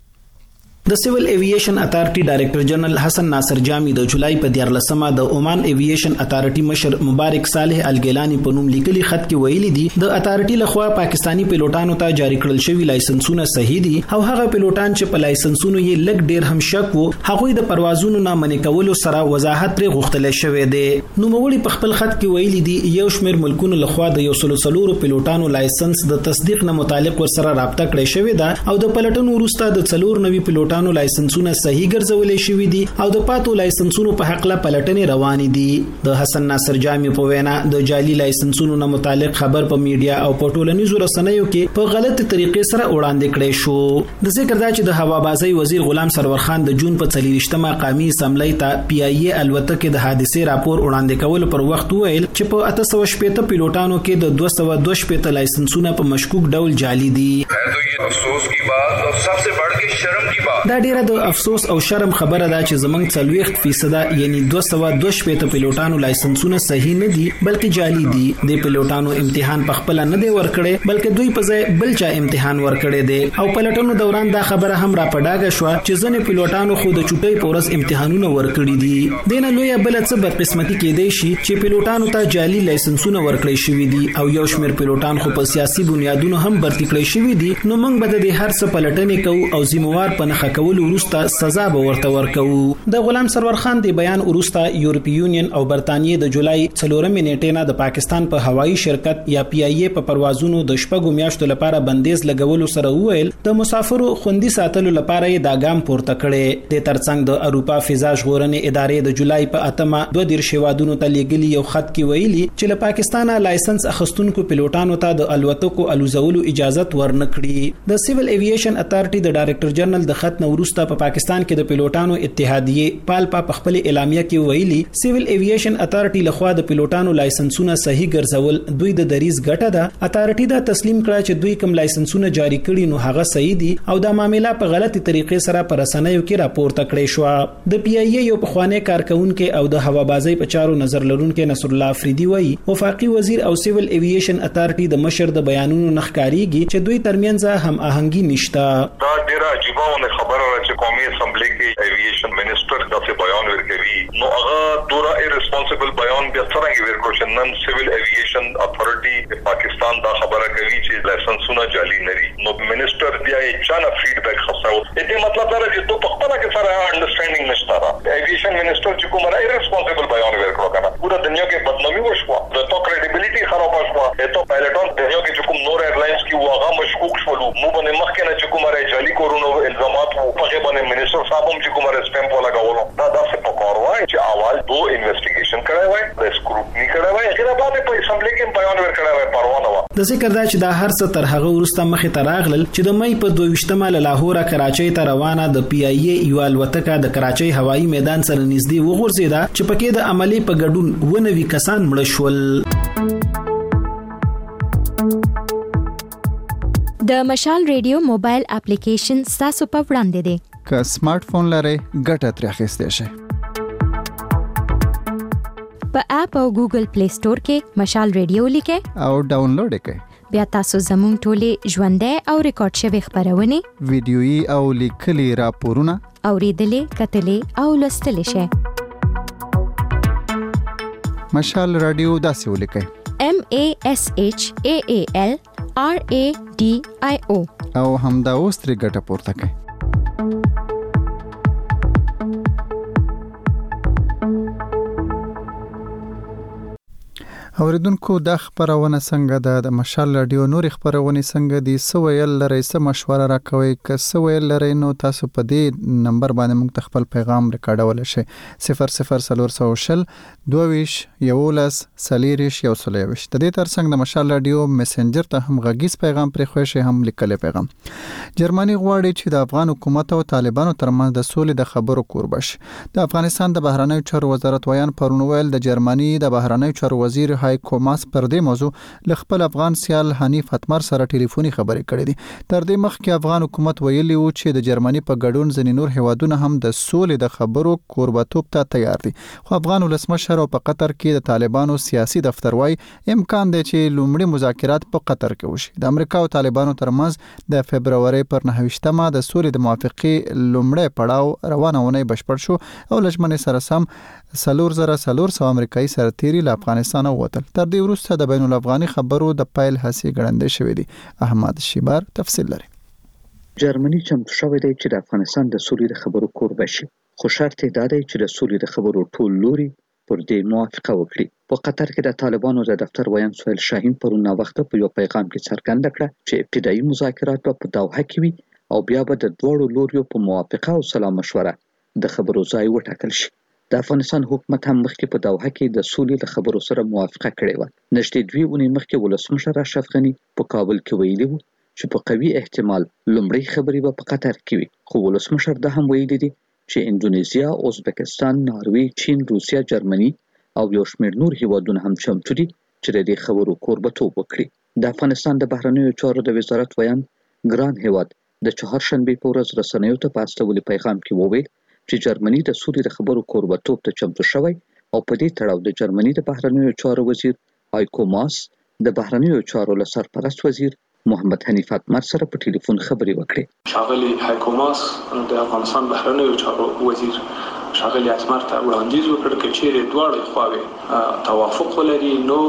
د سیول ایوییشن اتارټي ډایریکټر جنرال حسن ناصر جامی د جولای په دیارلسمه د عمان ایوییشن اتارټي مشر مبارک صالح الګیلانی په نوم لیکلي خط کې ویلي دي د اتارټي لخوا پاکستانی پیلوټانو ته جاری کړل شوی لایسنسونه صحیح دي او هغه پیلوټان چې په لایسنسونو یې لږ ډیر هم شک وو هغه د پروازونو نه منې کولو سره وضاحت پرې غوښتل شوی دی. نو موري په خپل خط کې ویلي دي یو شمېر ملکونو لخوا د یو سلو سلورو پیلوټانو لایسنس د تصدیق نه متعلق ور سره رابطه کړې شوی ده او د پلټنو وروسته د څلور نوي پیلوټانو لایسنسونه صحیح ګرځولې شوی دي او د پاتو لایسنسونو په حق له پلټنې روانې دي. د حسن ناصر جامی په وینا د جعلي لایسنسونو نه متعلق خبر په میډیا او په ټولنیزو رسنیو کې په غلطه طریقې سره وړاندې کړي شو. د ذکر دا چې د هوابازي وزیر غلام سرور خان د جون په څلورشتمه قومي اسمبلی ته پی آی ای الوتکه د حادثې راپور وړاندې کول پر وخت ویل چې په اته سوه شپږ پیلوټانو کې د دوه سوه دوه شپږ لایسنسونه په مشکوک ډول جعلي دي. افسوس کی بات اور سب سے بڑھ کے شرم کی بات دا ډیره د افسوس او شرم خبره ده چې زمنګ څلويخت فیصد یعنی دوه سوه دوه شپږ پیلوټانو لایسنسونه صحیح نه دي بلکې جعلي دي. د پیلوټانو امتحان په خپل نه دی ورکړي بلکې دوی په ځای بل چا امتحان ورکړي دي او پلټنو دوران دا خبره هم را پډاګه شو چې ځنې پیلوټانو خو د چټي پورس امتحانونه ورکړي دي. دینه لوی بل څه بدقسمتي کېدای شي چې پیلوټانو ته جعلي لایسنسونه ورکړي شوی دي او یو شمېر پیلوټان خو په سیاسي بنیادونو هم برتی کړی شوی دي. نو موږ به د هر څه پلټنې کوو او ذمہوار په نخښه کولو وروسته سزا به ورته ورکوو. د غلام سرور خان دی بیان وروسته یورپی یونین او برتانیې د جولای څلورمې نیټې نه د پاکستان په هوایي شرکت یا پی آی ای په پروازونو د شپږو میاشتو لپاره بندیز لګولو سره ویل د مسافرو خوندي ساتلو لپاره یې دا ګام پورته کړي. د ترڅنګ د اروپا فضا ژغورنې ادارې د جولای په اتمه دوه دېرش هیوادونو ته لیږلي یو خط کې ویلي چې له پاکستانه لایسنس اخیستونکو پیلوټانو ته د الوتکو الوزولو اجازه ورنکړي. د سیول ایوییشن اتارټي د ډایریکټر جنرال د خط نو وروسته په پا پاکستان کې د پیلوټانو اتحادیه پالپا په خپل اعلامیه کې ویلي سیویل ایوییشن اتارټي لخوا د پیلوټانو لایسنسونه صحیح ګرځول دوی د دریز ګټه ده. اتارټي دا تسلیم کړه چې دوی کوم لایسنسونه جاری کړي نو هغه صحیح دي او دا معاملې په غلطي طریقې سره پر رسنیو کې راپورته کړې شو. د پی ای ای یو پخوانی کارکونکو او د هوابازي په چارو نظر لرونکو نصر الله افریدي وایي وفاقي وزیر او سیویل ایوییشن اتارټي د مشر د بیانونو نخکاریږي چې دوی ترمنځ هم آهنګي نشته. دا ډیره عجیبه خبره ده چې قومي اسمبلی کې ایوییشن منسٹر داسې بیان ورکوي نو هغه ډوره ایرسپانسیبل بیان بیا څنګه ورکړي چې نن سیویل ایوییشن اتارټي د پاکستان دا خبره کوي چې لایسنسونه جعلي نه دي نو منسٹر بیا یې چانه فیډبیک خپلو دې مطلب دا چې دوه په خپل کې سره انډرستانډینګ نشته را ایوییشن منسٹر چې کومه ایرسپانسیبل بیان ورکړو کنه پورا دنیا کې بدنامي وشوه د تو کریډیبিলিټي خراب شوه ته پایلټون دنیا کې چې کوم نور ایرلاینز کې واغه مشکوک شول مو باندې مخکې نه چې کومه جعلي کورونو الزامات او په باندې منسٹر صاحب هم چې کومه سټمپ ولګولو دا داسې پکار وای چې اول دو انویسټیګیشن کړی وای د سکروټنی کړی وای هغه باندې په اسمبلی کې بیان ورکړی وای پروا نه و. د ذکر دا چې دا هر څه تر هغه ورسته مخې ته راغلل چې د مې په دوه ویشتمه له لاهور کراچۍ ته روانه د پی ای ای یو الوتکه د کراچۍ هوایي میدان سره نږدې وغورځیده چې پکې د عملی په ګډون ونوي کسان مړ شول. د مشال ریډیو موبایل اپلیکیشن تاسو په وړاندې دی. که سمارټ فون لرئ ګټه ترې اخیستی شئ. په اپ او ګوګل پلی سٹور کې مشال ریډیو لیکئ او ډاونلوډ یې کړئ. بیا تاسو زموږ ټولې ژوندۍ او ریکارډ شوی خبرونه ویډیويي او لیکلي راپورونه اوریدلې کتلې او لوستلې شئ. مشال رادیو داسې ولیکئ M A S H A A L R A D I O او همدا اوس ترې ګټه پورته کړئ. اوریدونکو دا خبرونه څنګه ده د مشال رادیو نور خبرونه څنګه دي سویل لري سم مشوره راکوي که سویل لري نو تاسو په دې نمبر باندې موږ خپل پیغام ریکارډول شي صفر صفر صفر صفر دوه یولس سلیریش یو سلیوش د دې ترڅنګ د مشال رادیو میسنجر ته هم غږیز پیغام پرې خوښ شي هم لیکل پیغام. جرمني غواړي چې د افغان حکومت او طالبانو ترمنځ د سولې د خبرو کوربش. د افغانستان د بهرنیو چارو وزارت ویان پرون ویل د جرمني د بهرنیو چارو وزیر کوماس پر دې موضوع ل خپل افغان سیال حنیف اتمر سره ټلیفوني خبرې کړې دي. تر دې مخکې افغان حکومت ویلي و چې د جرمني په ګډون ځینې نور هیوادونه هم د سولې د خبرو کوربتوب ته تیار دي. خو افغان ولسمشر او په قطر کې د طالبانو سیاسي دفتر وايي امکان دی چې لومړی مذاکرات په قطر کې وشي. د امریکا او طالبانو ترمنځ د فبرवरी پر نهه د سولې د موافقې لومړی پړاو روانه ونی بشپړ شو او لجمنې سره سم سلور زره سلور سو امریکایي سرتيري له افغانستان ووتل. تر دې وروسته د بین الافغاني خبرو د پایل هڅې ګړندې شوې دي. احمد شیبار تفصیل لري. جرمني چمتو شوې ده چې د افغانستان د سولې د خبرو کوربه شي. خو شرط یې دا دی چې د سولې د خبرو ټول لوري پر دې موافقه وکړي. په قطر کې د طالبانو د دفتر ویان سهیل شاهین پرون وخت په یو پیغام کې څرګنده کړه چې ابتدایي مذاکرات په دوحه کې وي او بیا به د دوړو لوریو په موافقه او سلا مشوره د خبرو ځای وټاکل شي. د افغانستان حکومت هم مخکې په دوحه کې د سولې د خبرو سره موافقه کړې و. نږدې دوه اونۍ مخکې ولسمشر اشرف غني په کابل کې ویلي و چې په قوي احتمال لومړی خبرې به په قطر کې وي. خو ولسمشر دا هم ویلي دي چې اندونیزیا، ازبکستان، ناروې، چین، روسیا، جرمني او یو شمېر نور هیوادونه هم چمتو دي چې د دې خبرو کوربتوب وکړي. د افغانستان د بهرنیو چارو د وزارت ویان ګران هیواد د چهارشنبه په ورځ رسنیو ته په استولي پیغام کې وویل چې جرمني د سولې د خبرو کوربتوب ته چمتو شوی او په دې تړاو د جرمني د بهرنیو چارو وزیر هایکو ماس د بهرنیو چارو له سرپرست وزیر محمد حنیف اتمر سره په ټلیفون خبرې وکړې. ښاغلي هایکو ماس د افغانستان بهرنیو چارو وزیر ښاغلي اتمر ته وړاندیز وکړ چې چیرې دواړه خواوې توافق ولري نو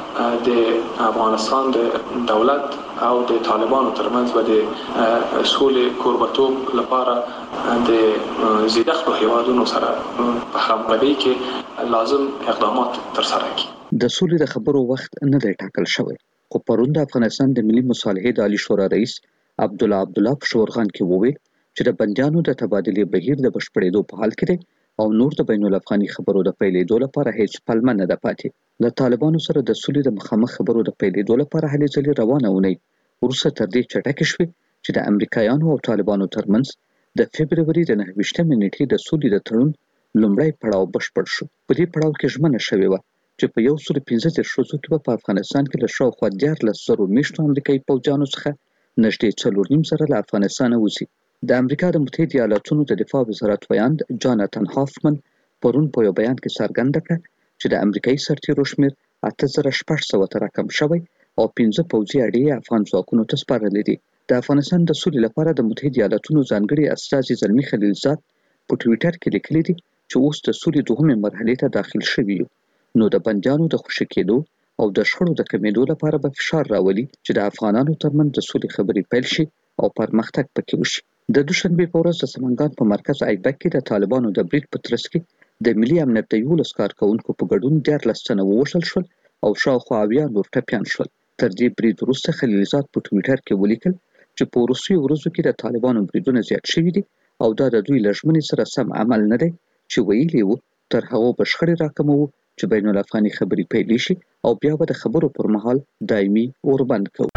د افغانستان د دولت او د طالبانو ترمنځ به د سولې کوربتوب لپاره د زیاتو هیوادونو سره په همغږۍ کې لازم اقدامات ترسره کړي. د سولې د خبرو وخت نه دی ټاکل شوی، خو پرون د افغانستان د ملي مصالحې د عالی شورا رئیس عبدالله عبدالله په شورغان کې وویل چې د بندیانو د تبادلې بهیر د بشپړېدو په حال کې دی او نور د بین الافغاني خبرو د پیلېدو لپاره هیڅ پلمه نه ده پاتې. له طالبانو سره د سولې د مخامخ خبرو د پیلېدو لپاره هلې ځلې روانه ونی وروسته تر دې چټکې شوې چې د امریکایانو او طالبانو ترمنځ د فبرवरी د نهه ویشتمې نیټې د سولې د تړون لومړی پړاو بشپړ شو. په دې پړاو کې ژمنه شوې وه چې په یو سل پنځه دېرش ورځو کې په افغانستان کې له شاوخوا دیارلس زرو میشتو امریکایي پوځیانو څخه نږدې څلور نیم زره له افغانستانه وځي. د امریکا د متحده ایالاتونو د دفاع وزارت ویاند جاناتن هافمن پرون په یو بیان کې څرګنده کړه چې د امریکایي سرتیرو شمېر اته زره شپږ سوه ته راکم شوی او پنځه پوځي اډې افغان ځواکونو ته سپارلې دي. د افغانستان د سولې لپاره د متحده ایالاتونو ځانګړي استازي زلمي خلیلزاد په ټویټر کې لیکلي دي چې اوس د سولې دوهمې مرحلې ته داخل شوي یو، نو د بندیانو د خوشي کېدو او د شخړو د کمېدو لپاره به فشار راولي چې د افغانانو ترمنځ د سولې خبرې پیل شي او پرمختګ پکې وشي. د دوشنبې په ورځ د سمنګان په مرکز ایبک کې د طالبانو د برید په ترڅ کې د ملي امنیت د یولس کارکوونکو په ګډون دیارلس تنه ووژل شول او شاوخوا اویا نور ټپیان شول. تر دې برید وروسته خلیلزاد په ټویټر کې ولیکل چې په وروستیو ورځو کې د طالبانو بریدونه زیات شوي دي او دا د دوی له ژمنې سره سم عمل نه دی چې ویلي وو تر هغو به شخړې راکموو چې بین الافغاني خبرې پیلې شي او بیا به د خبرو پر مهال دایمي اوربند کوو.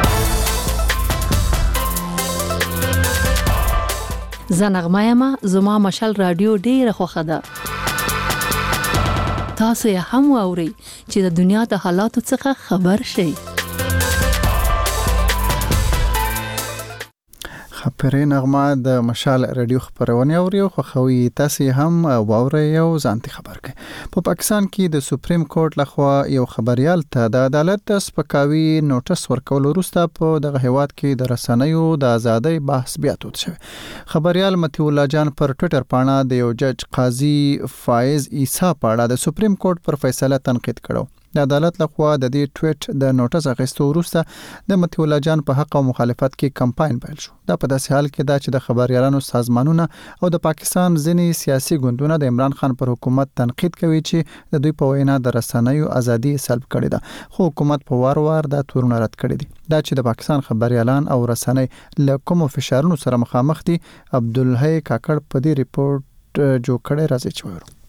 زه نغمه یم، زما مشال رادیو ډیره خوښه ده. تاسو یې هم واورئ چې د دنیا د حالاتو څخه خبر شئ. خبرې نغمه د مشال رادیو خبرونه اوري او خوښوي تاسو هم واورئ او ځانتي خبر کړئ. په پاکستان کې د سپریم کورټ لخوا یو خبريال ته د عدالت د سپکاوي نوټس ورکول وروسته په دغه هیواد کې د رسنیو د ازادۍ بحث بیا تود شو. خبريال متي الله جان پر ټوئیټر باندې د یو جج قاضي فایز عیسی په اړه د سپریم کورټ پر فیصله تنقید کړو. د عدالت لخوا د دې ټویټ د نوټس اخیستو وروسته د متي الله جان په حق او مخالفت کې کمپاین پیل شو. دا په داسې حال کې دا چې د خبريالانو سازمانونه او د پاکستان ځینې سیاسي ګوندونه د عمران خان پر حکومت تنقید کوي چې د دوی په وینا د رسنیو ازادي سلب کړې ده، خو حکومت په وار وار دا تورونه رد کړي دي. دا چې د پاکستان خبريالان او رسنۍ له کوم فشارونو سره مخامخ دي، عبدالحی کاکړ په دې ریپورت جوړ کړی راځي چې وایو.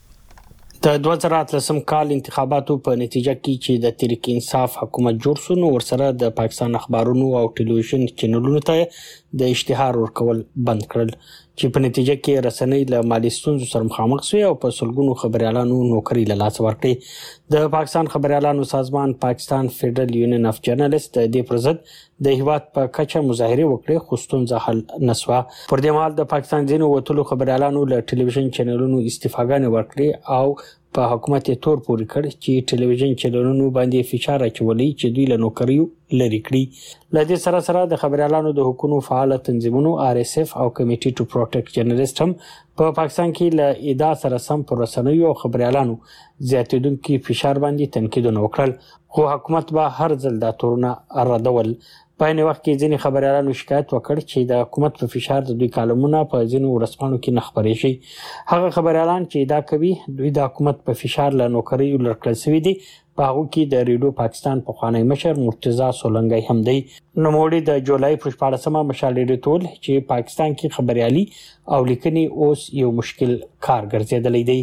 د دوه زره اتلسم کال انتخاباتو په نتیجه کې چې د تحریک انصاف حکومت جوړ شو، نو ورسره د پاکستان اخبارونو او ټلویزیون چینلونو ته د اشتهار ورکول بند کړل، چې په نتیجه کې رسنۍ له مالي ستونزو سره مخامخ شوې او په سلګونو خبريالانو نوکری له لاسه ورکړې. د پاکستان خبريالانو سازمان پاکستان فیډرل یونین اف جرنالست د دې پر ضد د هیواد په کچه مظاهره وکړې، خو ستونزه حل نسوه. پر دې مهال د پاکستان ځینو وتلو خبريالانو له ټلویزیون چینلونو استفاده وکړې او په حکومت یې تور پورې کړ چې ټلویزیون چینلونو باندې فشار اچولي چې دوی له نوکریو لري کړي. له دې سره سره د خبريالانو د حکومت فعال تنظیمونو آر اس اف او کمیټي ټو پروټیکټ جرنالست هم په پاکستان کې له ادعا سره سم پر رسنیو او خبريالانو زیاتېدونکي فشار باندې تنقیدونه وکړل، خو حکومت به هر ځل دا تورونه ردول. په عین وخت کې ځینې خبريالانو شکایت وکړ چې د حکومت په فشار د دوی کالمونه په ځینو ورځپاڼو کې نه خپرې شي. هغه خبريالان چې ادعا کوي دوی د حکومت په فشار له نوکریو لرکړل شوي دي، په هغو کې د ریډیو پاکستان پخوانی مشر مرتضی سولنګی هم دی. نوموړي د جولای په شپاړسمه مشال ریډیو چې پاکستان کې خبريالي او لیکنې اوس یو مشکل کار ګرځېدلی دی.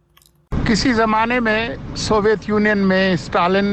کسی زمانه میں سوویت یونین میں اسټالین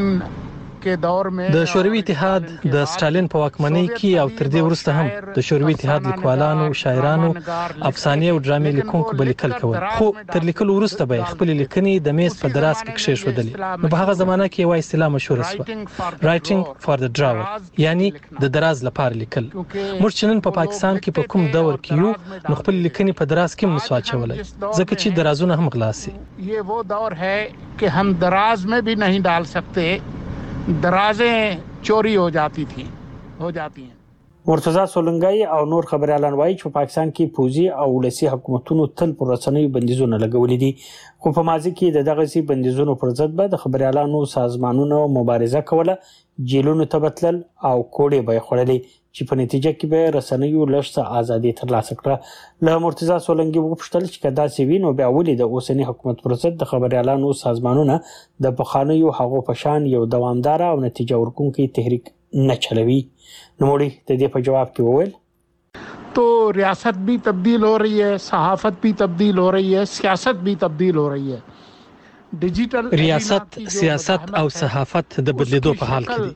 د شوروي اتحاد د ستالین په واکمنۍ کې او تر دې وروسته هم د شوروي اتحاد لیکوالانو، شاعرانو، افسانې او ډرامې لیکونکو به لیکل کول، خو تر لیکلو وروسته به خپل لیکنې د میز په دراز کې کښېښودلې. نو په هغه زمانه کې یوه اصطلاح مشهوره شوه، رایټینګ فار د ډراور، یعنی د دراز لپاره لیکل. موږ چې نن په پاکستان کې په کوم دور کې یو، نو خپل لیکنې په دراز کې نشو اچولی، ځکه چې درازونه هم غلا سي. یہ وہ دور ہے کہ ہم دراز میں بھی نہیں ڈال سکتے، درازیں چوری ہو جاتی تھی ہو جاتی ہیں. مرتضی سولنګی او نور خبريالان وایي چې په پاکستان کې پوځي او ولسي حکومتونو تل پر رسنیو بندیزونه لګولي دي، خو په ماضي کې د دغه سي بندیزونو پر ضد به د خبريالانو سازمانونو مبارزه کوله، جیلونو ته بتلل او کوړې به خړلې، چې په نتیجه کې به رسنیو لږ ازادي ترلاسه کړه. له مرتضی سولنګي وپوښتل چې کدا سی وینو بیا ولې د اوسنی حکومت پر ضد د خبريالانو سازمانونه د پخوانیو هغو په شان یو دوامدار او نتیجه ورکونکي تحریک نه چلوي. نوموړي د دې په جواب کې وویل تو ریاست بھی تبدیل ہو رہی ہے، صحافت بھی تبدیل ہو رہی ہے، سیاست بھی تبدیل ہو رہی ہے. ډیجیټل ریاست، سیاست او صحافت د بدلیدو په حال کې دي.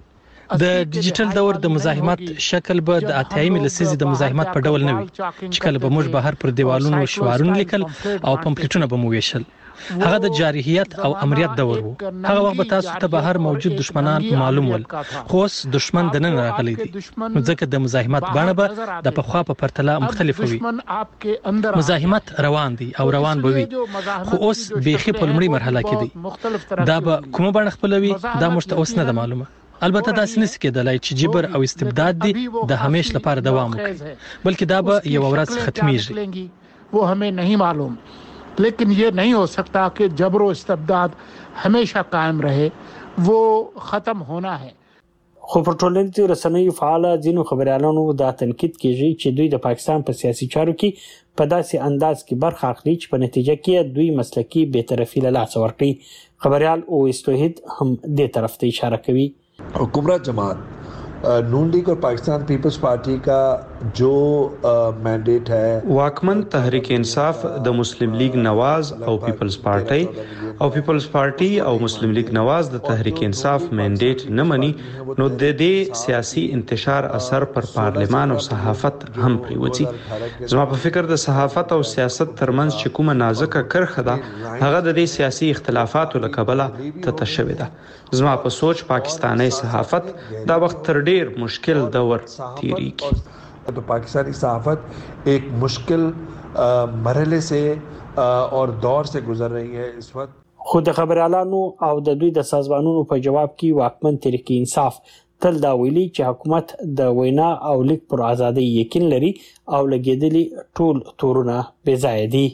د ډیجیټل دور د مزاحمت شکل به د اتیایمې لسیزې د مزاحمت په ډول نه وي چې کله به موږ بهر پر دیوالونو شعارونه لیکل او پمفلټونه به مو ویشل. هغه د جارحیت او امریت دور وو. هغه وخت به تاسو ته بهر موجود دشمنان معلوم ول، خو اوس دشمن د نن راغلی دی، نو ځکه د مزاحمت بڼه به د پخوا په پرتله مختلفه وي. مزاحمت روان دی او روان به وي، خو اوس بیخي په لومړۍ مرحله کې دی. دا به کومه بڼه خپلوي دا موږ ته اوس نه ده معلومه. البته داسې نشي کېدلای چې جبر او استبداد دی د همیش لپاره دوام وکړي، بلکې دا به یو ورځ ختمیږي. वो हमें नहीं मालूम, लेकिन ये नहीं हो सकता कि जबर व इस्तबदाद हमेशा कायम रहे, वो ख़त्म होना है. خو پر ټولنیزو رسنیو فعال ځینو خبريالانو دا تنقید کوي چې دوی د پاکستان په سیاسي چارو کې په داسې انداز کې برخه اخلي چې په نتیجه کې دوی مسلکی بی‌طرفي له لاسه ورکړي. خبريال او استوحید هم دې طرف ته اشاره کوي. हुकूमत जमात नून लीग और पाकिस्तान पीपल्स पार्टी का जो मैंडेट है, वाकमन तहरीक इंसाफ द मुस्लिम लीग नवाज او پیپلز پارټي او پیپلز پارټي او مسلم لیگ نواز د تحریک انصاف منډیټ نه مني، نو د دې سیاسي انتشار اثر پر پارلمان او صحافت هم پریوځي. زما په فکر د صحافت او سیاست ترمنځ چې کومه نازکه کرخه ده هغه د دې سیاسي اختلافاتو له کبله تتشوي ده. زما په سوچ پاکستانی صحافت دا وخت تر ډیر مشکل دور تیریږي. तो पाकिस्तानी सहाफत एक मुश्किल मरहले से और दौर से गुजर रही है इस वक्त. خو د خبريالانو او د دوی د سازمانونو په جواب کې واکمن تحریک انصاف تل دا ویلي چې حکومت د وینا او لیک پر ازادۍ یقین لري او لګیدلي ټول تورونه بې ځای دي.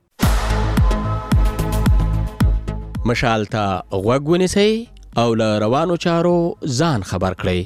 مشال ته غوږ ونیسئ او له روانو چارو ځان خبر کړئ.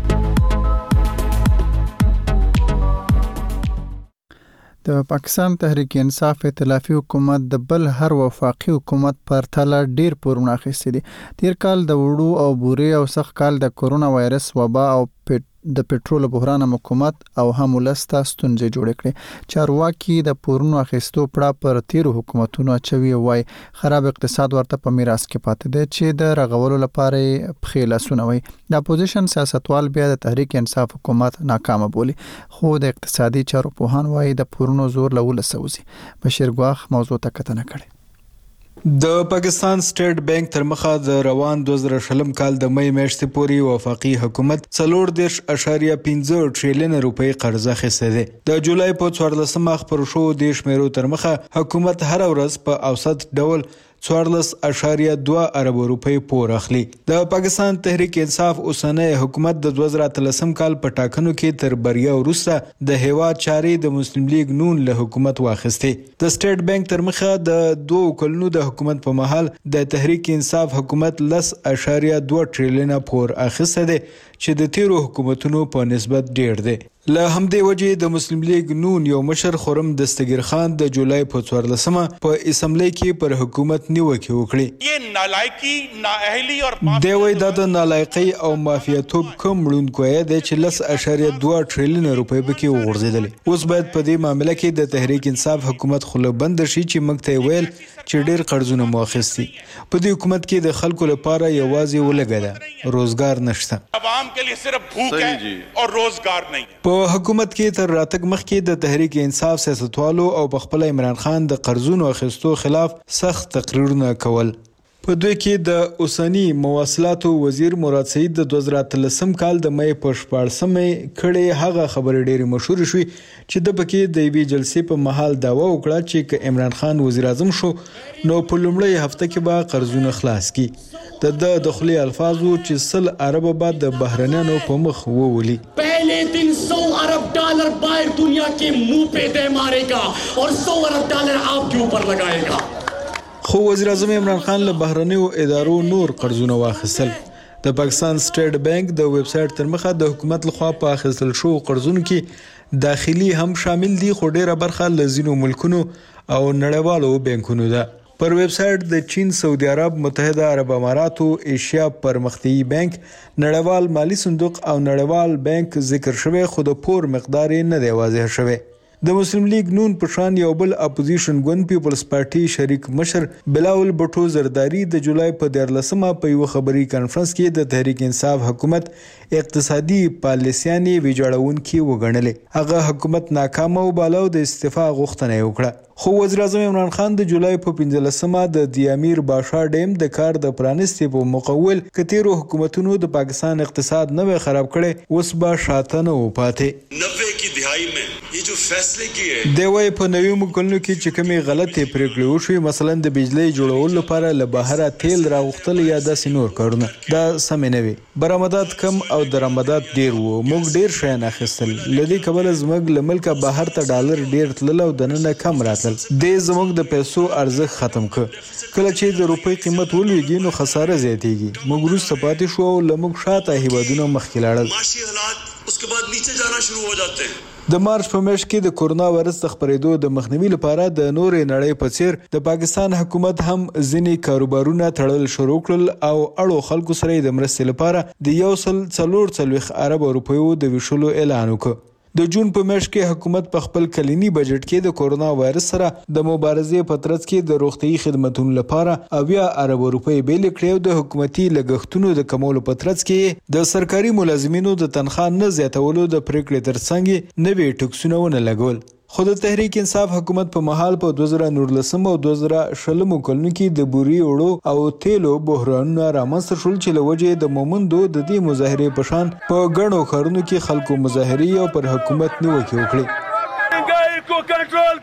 د پاکستان تحریک انصاف ائتلافي حکومت د بل هر وفاقي حکومت پر تله ډیر پورونه اخیستي دي. تیر کال د وړو او بوري او سخت کال د کورونا وایرس وبا او د پټرول بحران حکومت او هم ولسته ستونزې جوړ کړې. چارواکي د پورونو اخیستو پړه پر تیرو حکومتونو اچوي وای خراب اقتصاد ورته په میراث کې پاتې دی چې د رغولو لپاره پخې لاسونه وي. د اپوزیشن سیاستوال بیا د تحریک انصاف حکومت ناکامه بولي، خو د اقتصادي چارو پوهان وای د پورونو زور له ولسه وځي. بشیر ګواخ موضوع ته کتنه کړې. د پاکستان سټیټ بانک تر مخه د روان دوه زره شلم کال د مې میاشتې پورې وفاقي حکومت څلور دېرش اشاریه پنځه ټریلیون روپۍ قرض اخیستی دی. د جولای په څوارلسمه خپرو شوو دې شمیرو تر مخه حکومت هره ورځ په اوسط ډول څوارلس اشاریه دوه ارب روپۍ پور اخلي. د پاکستان تحریک انصاف اوسنی حکومت د دوه زره اتلسم کال په ټاکنو کې تر بریا وروسته د هیواد چارې د مسلم لیگ نون له حکومت واخیستي. د سټیټ بانک تر مخه د دوه کلونو د حکومت په مهال د تحریک انصاف حکومت لس اشاریه دوه ټریلیون پور اخیسته دی چې د تیرو حکومتونو په نسبت ډیر دی. له همدې وجې د مسلم لیگ نون یو مشر خرم دستگیر خان د جولای په څوارلسمه په اسمبلی کې پر حکومت نیوکې وکړې. دی وایي دا د نالایقۍ او مافیاتوب کوم ړوندکوی دی چې لس اشاریه دوه ټریلیون روپۍ پکې وغورځېدلې. اوس باید په دې معامله کې د تحریک انصاف حکومت خوله بنده شي چې موږ ته یې ویل چې ډېر قرضونه مو اخیستي. په دې حکومت کې د خلکو لپاره یوازې ولګه ده، روزګار نشته. په حکومت کې تر راتګ مخکې د تحریک انصاف سیاستوالو او بخپل عمران خان د قرضونو اخیستو خلاف سخت تقریرونه کول. په دوی کې د اوسنی مواصلاتو وزیر مراد سعید د دوه زره اتلسم کال د مې په شپاړسمې کړې هغه خبرې ډېرې مشهور شوې چې د پکې د یوې جلسې په مهال دعوا وکړه چې که عمران خان وزیر اعظم شو نو په لومړۍ هفته کې به قرضونه خلاص کی. د د دخلي الفاظو چې سل عرب بعد د بهرنیانو په مخ وولي. पहले दिन सौ अरब डॉलर बाहर दुनिया के मुंह पे दे मारेगा और सौ अरब डॉलर आपके ऊपर लगाएगा. خو وزیر اعظم عمران خان له بهرنیو ادارو نور قرضونه واخیستل. د پاکستان سټیټ بانک د ویب سټ تر مخه د حکومت لخوا په اخیستل شو قرضونو کې داخلي هم شامل دي، خو ډیره برخه له ځینو ملکونو او نړیوالو بانکونو ده. پر ویب سټ د چین، سعودي عرب، متحده عرب اماراتو، ایشیا پرمختیایي بانک، نړیوال مالی صندوق او نړیوال بانک ذکر شوی، خو د پور مقدار نه دی واضح شوی. د مسلم لیگ نون پشان یو بل اپوزیشن ګوند پیپلز پارټي شریک مشر بلاول بټو زرداری د جولای په دیارلسمه په یو خبري کانفرنس کې د تحریک انصاف حکومت اقتصادي پالیسیانې ویجاړونکي وګڼلې. هغه حکومت ناکام او بالاو د استعفا غوښتنه وکړه. خو وزیر اعظم عمران خان د جولای په پنځلسمه د دیامیر باشا ډیم د کار د پرانستې په مقول کتیرو حکومتونو د پاکستان اقتصاد نه خراب کړي اوس به شاته نه و پاتې. نوے کی دہائی میں یہ جو فیصلے کیے دی وای په نویو مکلنو کې چې کومې غلطې پریکړې وشوې، مثلا د بجلی جوړولو لپاره له بهره تیل راغوښتل یا داسې نور کارونه، دا سمې نه وي. برآمدات کم او درآمدات ډیر وو. موږ ډیر شیان اخیستل، له دې کبله زموږ له ملکه بهر ته ډالر ډیر تلل او دننه کم راتل. دې زموږ د پیسو ارزښت ختم کړ. کله چې د روپۍ قیمت ولویږي نو خساره زیاتیږي. موږ وروسته پاتې شو او له موږ شاته هیوادونه مخکې لاړل. معاشی حالات اس کے بعد نیچے جانا شروع ہو جاتے ہیں. د مارچ په میاشت کې د کورونا وایرس د خپرېدو د مخنیوي لپاره د نورې نړۍ په څیر د پاکستان حکومت هم ځینې کاروبارونه تړل شروع کړل او اړو خلکو سره د مرستې لپاره د یو سل څلور څلوېښت اربه روپیو د ویشلو اعلان وکړ. د جون په میاشت کې حکومت په خپل کلینی بجټ کې د کورونا وایرس سره د مبارزې په ترڅ کې د روغتیايي خدماتو لپاره اویا اربه روپۍ بیل کړې او د حکومتي لګښتونو د کمولو په ترڅ کې د سرکاري ملازمینو د تنخواه نه زیاتولو د پریکړې ترڅنګ نوي ټکسونه ونه لګول. خو د تحریک انصاف حکومت په محل په دوه زره نولسم او دوه زره شلم کلونو کې د بوري وړو او تیلو بحرانونه رامنځته شول چې له وجې د مومندو د دې مظاهرې په شان په ګڼو ښارونو کې خلکو مظاهرې او پر حکومت نیوکې وکړې. مهنګائی کو کنټرول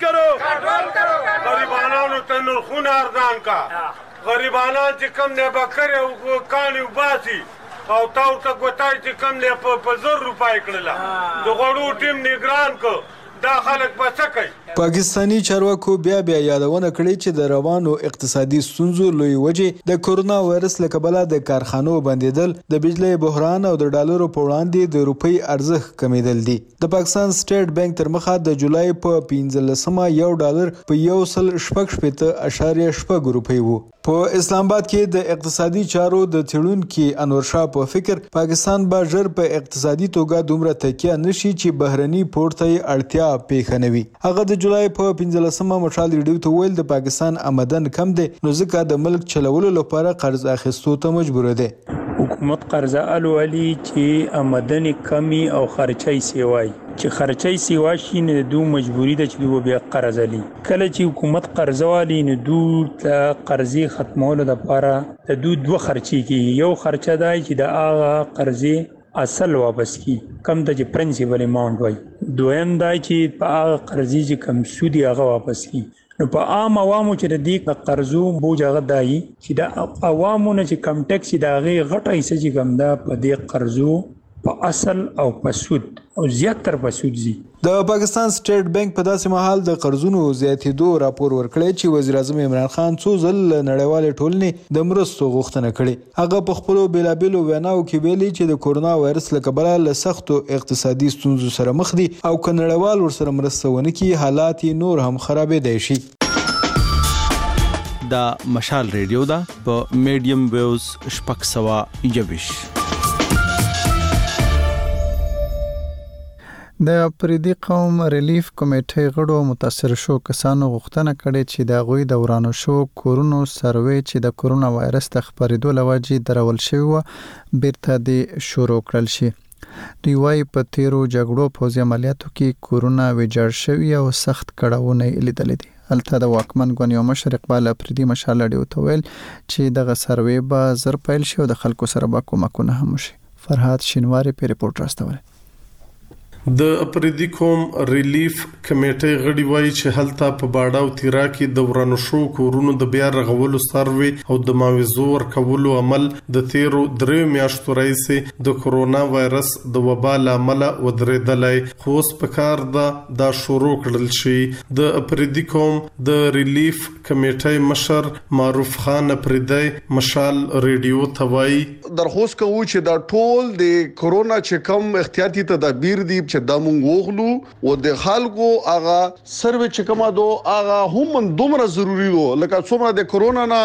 کرو، غریبانو ته نرخونه ارزان کا، غریبانان چې کم نه بکر او کانی وباسي او تاو ته ګوتای چې کم نه په زر روپای کړله د غړو ټیم نگران کو. دا خلک به څه کوي؟ پاکستانی چارواکو بیا بیا یادونه کړې چې د روانو اقتصادي ستونزو لوی وجې د کورونا وایرس له کبله د کارخانو بندیدل، د بجلی بحران او د ډالرو په وړاندې د روپۍ ارزښت کمیدل دي. د پاکستان سټیټ بانک تر مخه د جولای په پنځلسمه یو ډالر په یو سل شپږ شپېته اشاریه شپږ روپۍ وو. په اسلام آباد کې د اقتصادي چارو د څېړونکي انور شاه په فکر پاکستان به ژر په اقتصادي توګه دومره تکیه نشي چې بهرني پورت ته اړتیا پیښه نه وي. هغه د جولای په پنځلسمه مشال ریډیو ته ویل د پاکستان آمدن کم دی نو ځکه د ملک چلولو لپاره قرض اخیستو ته مجبور دی. حکومت قرضه الولي چې آمدن کمی او خرچای سیوای چې خرچای سیوا شي نه دو مجبوری ده چې دو بیا قرض علي. کله چې حکومت قرضه والی نه دو ته قرضې ختمولو لپاره د دو دوه خرچي کیږي. یو خرچه دی چې د هغه قرضې اصل واپس کی کم د چې پرنسپل اماونت وای. دویم دا چې په هغه قرضې چې کم سودی هغه واپس کی. نو په عام عوامو چې د دې د قرضو بوج هغه دی چې د عوامو نه چې کم ټیکس د هغې غټه حصه چې کم ده په دې قرضو په اصل او په سود او زیاتر په سود زی. د پاکستان سټیټ بانک په داسې مهال د قرضونو زیاتېدو راپور ورکړی چې وزیر اعظم عمران خان څو ځل له نړیوالې ټولنې د مرستو غوښتنه کړې. هغه په خپلو بېلابېلو ویناوو کې ویلي چې د کورونا وایرس له کبله له سختو اقتصادي ستونزو سره مخ دي او که نړیوال ورسره مرسته ونه کړي حالات یې نور هم خرابېدی شي. دا مشال ریډیو ده په میډیم ویوز شپږ سوه یوویش. د اپریدي قوم ریلیف کمیټې غړو متاثر شو کسانو غوښتنه کړې چې د هغوی د ورانو شو کورونو سروې چې د کورونا وایرس د خپرېدو له وجې درول شوي وه بیرته دې شروع کړل شي. دوی وایي په تیرو جګړو پوځي عملیاتو کې کورونه ویجاړ شوي او سخت کړاوونه یې لیدلي دي. هلته د واکمن ګوند یو مشر اقبال افریدي مشال راډیو ته ویل چې دغه سروې به زر پیل شي او د خلکو سره به کومکونه هم وشي. فرهاد شینواری په ریپورت راستولی. د اپریدي قوم ریلیف کمیټې غړي وایي چې هلته په باډا او تیرا کې د ورانو شو کورونو د بیا رغولو سروې او د معاوضو ورکولو عمل د تیرو دریو میاشتو راهیسې د کورونا وایرس د وبا له امله ودرېدلی، خو اوس پکار ده دا شروع کړل شي. د اپریدي قوم د ریلیف کمیټې مشر معروف خان اپریدی مشال ریډیو ته وایي درخواست کوو چې دا ټول د کورونا چې کوم احتیاطي تدابیر دي چې دا مونږ وغلو او د خلکو هغه سروې چې کومه دو هغه هم دومره ضروری دو لکه څومره د کورونا نه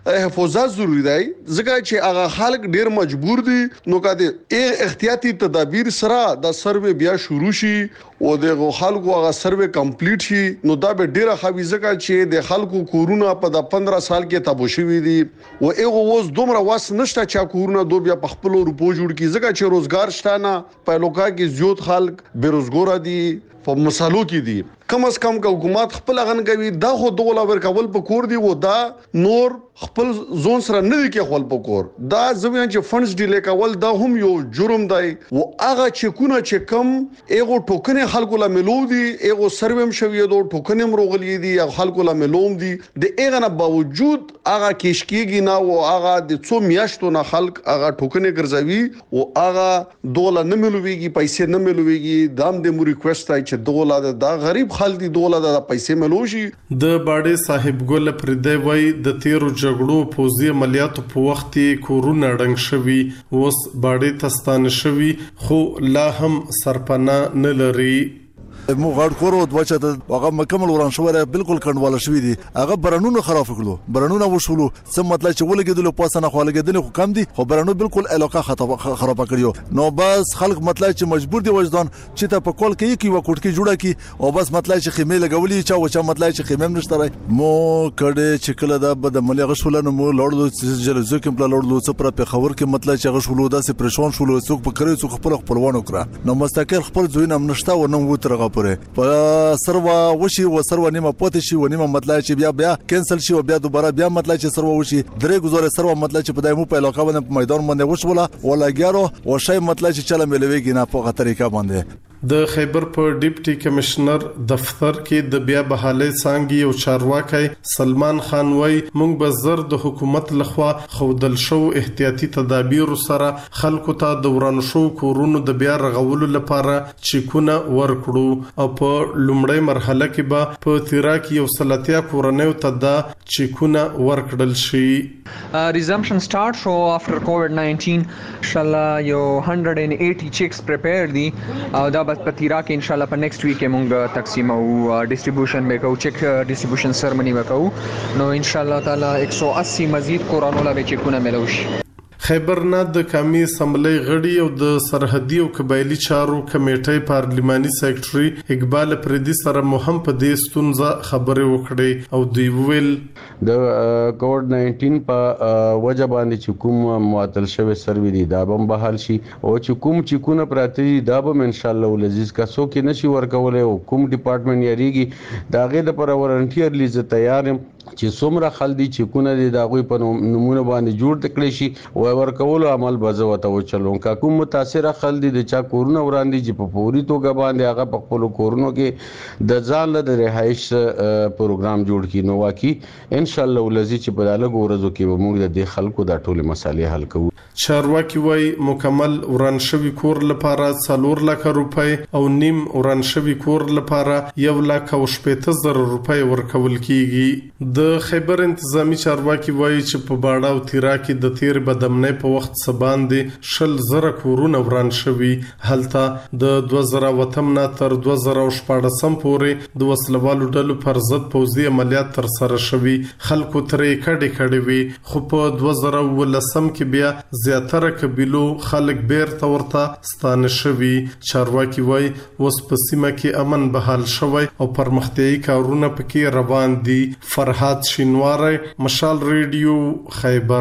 حفاظت ضروری دی ځکه چې هغه خلک ډیر مجبور دي نو کده ای احتیاطي تدابیر سره د سروې بیا شروع شي او د خلکو هغه سروې کمپلیټ شي نو دا به ډیره خوي ځکه چې د خلکو کورونه په د پندرہ سال کې تبو شوي دي او ایغه اوس دومره واس نشته چې کورونه دو بیا په خپل روپو جوړ کی ځکه چې روزګار شته نه په لوکا کې زیات خلک بیروزګار دي په مسالو کې دي کم از کم که حکومت خپل غن کوي دا خو دوله ورکول په کور دی و دا نور خپل زون سره نه دی کې خپل په کور دا ځوین چې فندز ډیلی کول دا هم یو جرم دی او هغه چې کونه چې کم ایغه ټوکنه خلکو لا ملو دي ایغه سروم شوی دو ټوکنه مروغلی دي خلکو لا ملوم دي د ایغه نه باوجود هغه کیشکیږي نه او هغه د څو میاشتو نه خلک هغه ټوکنه ګرځوي او هغه دوله نه ملويږي پیسې نه ملويږي دام د مو ریکوست چې دوله دا غریب خلک دي دوله د پیسې ملوشي د باډي صاحب ګل پردې وای د تیرو جګړو پوزي عملیاتو په وخت کې کورونه ډنګ شوي اوس باډي تستان شوي خو لا هم سرپنا نه لري مو غړ کورو د وچه د هغه مکمل وران شوی بالکل کډواله شوی دي هغه برانونو خراب کړلو برانونو وشولو سم مطلب چې ولګیدل په سنه خو لګیدل خو کم دي خو برانو بالکل علاقه خراب کړیو نو بس خلک مطلب چې مجبور دي وجدان چې ته په کول کې کی وکټ کې جوړه کی او بس مطلب چې خیمه لګولې چا وچا مطلب چې خیمه نشته مو کړه چې کله دا بد ملي غشولنو مو لوړلو جلزو کې بل لوړلو څه پر په خبر کې مطلب چې غشولو داسې پرشون شولو څوک په کړی څوک خپل خپلوانو کړه نو مستقل خپل ځوین هم نشته و نو وترغه په سروا وشي و سروا نیمه پاتې شي و نیمه مطلب چې بیا بیا کینسل شي او بیا دوباره بیا مطلب چې سروا وشي درې گزارې سروا مطلب چې په دایمو په علاقه باندې په میدان باندې وشوله ولا ګیارو او شی مطلب چې چله ملويږي نه په طریقه باندې د خیبر په ډیپټي کمشنر دفتر کې د بیا بحالي څنګه یو چارواکي سلمان خان وای مونږ به زر د حکومت لخوا خودل شو احتیاطي تدابیر سره خلکو ته دوران شو کورونو د بیا رغولو لپاره چیکونه ورکړو او په لومړی مرحله کې به په تیرا کې یو سلاتیا کورنیو ته دا چیکونه ورکړل شي resumption start شو after covid nineteen انشاءالله یو one hundred eighty checks prepared دي او دا بس په تیرا کې انشاءالله په نیکسټ ویک کې مونږ تقسیم او ډیسټریبیوشن وکاو چیک ډیسټریبیوشن سرمنی وکاو نو انشاءالله تعالی one hundred eighty مزید کورونو لا به چیکونه ملوشي خیبر نه د قومي اسمبلی غړي او د سرحدي او قبایلی چارو کمیټې پارلیماني سیکریټري اقبال پردي سره مهم په دې ستونزه خبرې وکړې او دوی ویل د کووډ ناینټین په وجه باندې چې کوم معطل شوی سروي دي دا به بحال شي او چې کوم چې کوم پراتی دا به ان شاء الله ولزیز کا سو کې نشي ورکول او کوم ډپارټمنټ یریږي دا غي د پر ورنټیر لیز تیار چې څومره خلدي چې کونه دي دا غوي په نمونه باندې جوړ تکړي شي او ورکول عمل بزوته و چلو کا کوم متاثر خلدي د چا کورونه وراندي چې په پوري توګه باندې هغه په خپل کورونو کې د ځان له رهایش پروګرام جوړ کینو واکي ان شاء الله ولزي چې په دغه ورځو کې موږ د خلکو د ټوله مسالې حل کوو چارواکي وای مکمل وران شوی کور لپاره څلور لک روپۍ او نیم وران شوی کور لپاره یو لک او شپږ زره روپۍ ورکول کیږي د خیبر انتظامی چارواکي وای چې په باډا او تیرا کې د تیر بدمنۍ په وخت سباندې شل زره کورونه وران شوي هلته د دوه زره وتم نه تر دوه زره شپږم پورې د وسلوالو ډلو پر ضد پوځي عملیات تر سره شوي خلکو ترې کډې کډې وي خو په دوه زره ولسم کې بیا زیاتره قبیلو خلک بیرته ورته ستانه شوي چارواکي وای اوس په سیمه کې امن بحال شوی او پرمختیايي کارونه پکې روان دي فرحات شینواری مشال ریډیو خیبر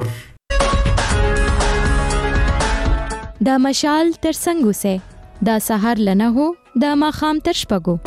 دا مشال تر څنګه سه دا سحر لنه هو دا ماخام تر شپګو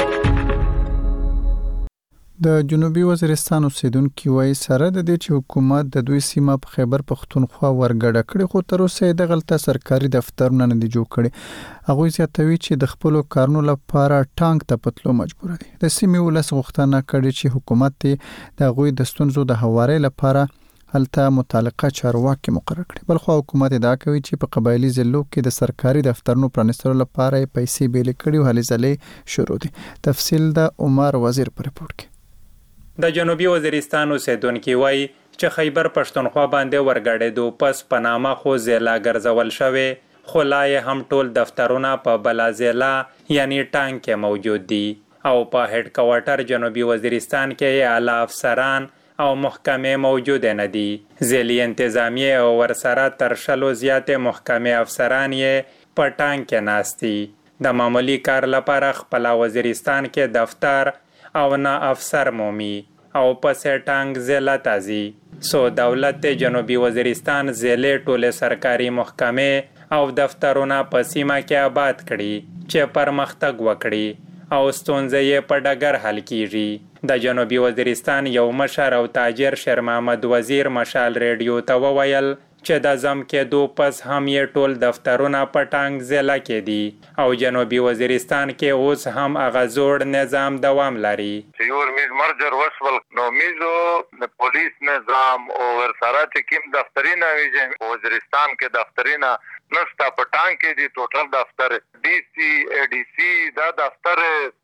د جنوبي وزیرستان اوسیدونکو وایي سره د دې چې حکومت د دوی سیمه په خیبر پختونخوا ورګډه کړې خو تر اوسه د غلطه سرکاري دفترونه نه دي جوړ کړي هغه زیاتوي چې د خپل کارونو لپاره ټانک ته پتلو مجبور دي د سیمې ولس غوښتنه کړې چې حکومت د غوي د ستونزو د هواري لپاره هلته متعلقه چارواکي مقرر کړي بلخو حکومت ادعا کوي چې په قبایلی ضلعو کې د سرکاري دفترونو پرانیستلو لپاره پیسې بیل کړي او هلې ځلې شروع دي تفصیل د عمر وزیر پر رپورت کې د جنوبي وزیرستان اوسیدونکو وایي چې خیبر پښتونخوا باندې ورګړېدو پس په نامه خو ضلع ګرځول شوی خو لا یې هم ټول دفترونه په بلا ضلع یعنی ټانک کې موجود دي او په هډ کوارټر جنوبي وزیرستان کې اعلی افسران او محکمې موجود نه دي. ځلي انتظامیه او ورسره تر شلو زیاتې محکمې افسران یې په ټانګ کې ناستي. د معمولی کار لپاره خپل وزیرستان کې دفتر او نه افسر مومي او پسې ټانګ ضلع تازي. سو دولت جنوبي وزیرستان ضلع ټوله سرکاري محکمې او دفترونه په سیمه کې آباد کړي چې پرمختګ وکړي او ستونزې یې په ډګر حل کیږي. د جنوبي وزیرستان یو مشر او تاجر شیر محمد وزیر مشال ریډیو ته وویل چې د ضم کېدو پس هم یې ټول دفترونه په ټانګ ضلع کې دي او جنوبي وزیرستان کې اوس هم هغه زوړ نظام دوام لري. چې یو میز مرجر وسول نو میزو د پولیس نظام او ورسره چې کوم دفترونه وي وزیرستان کې دفترونه نستا په ټانګ کې دي. ټوټل دفتر ډي سي اي ډي سي دا دفتر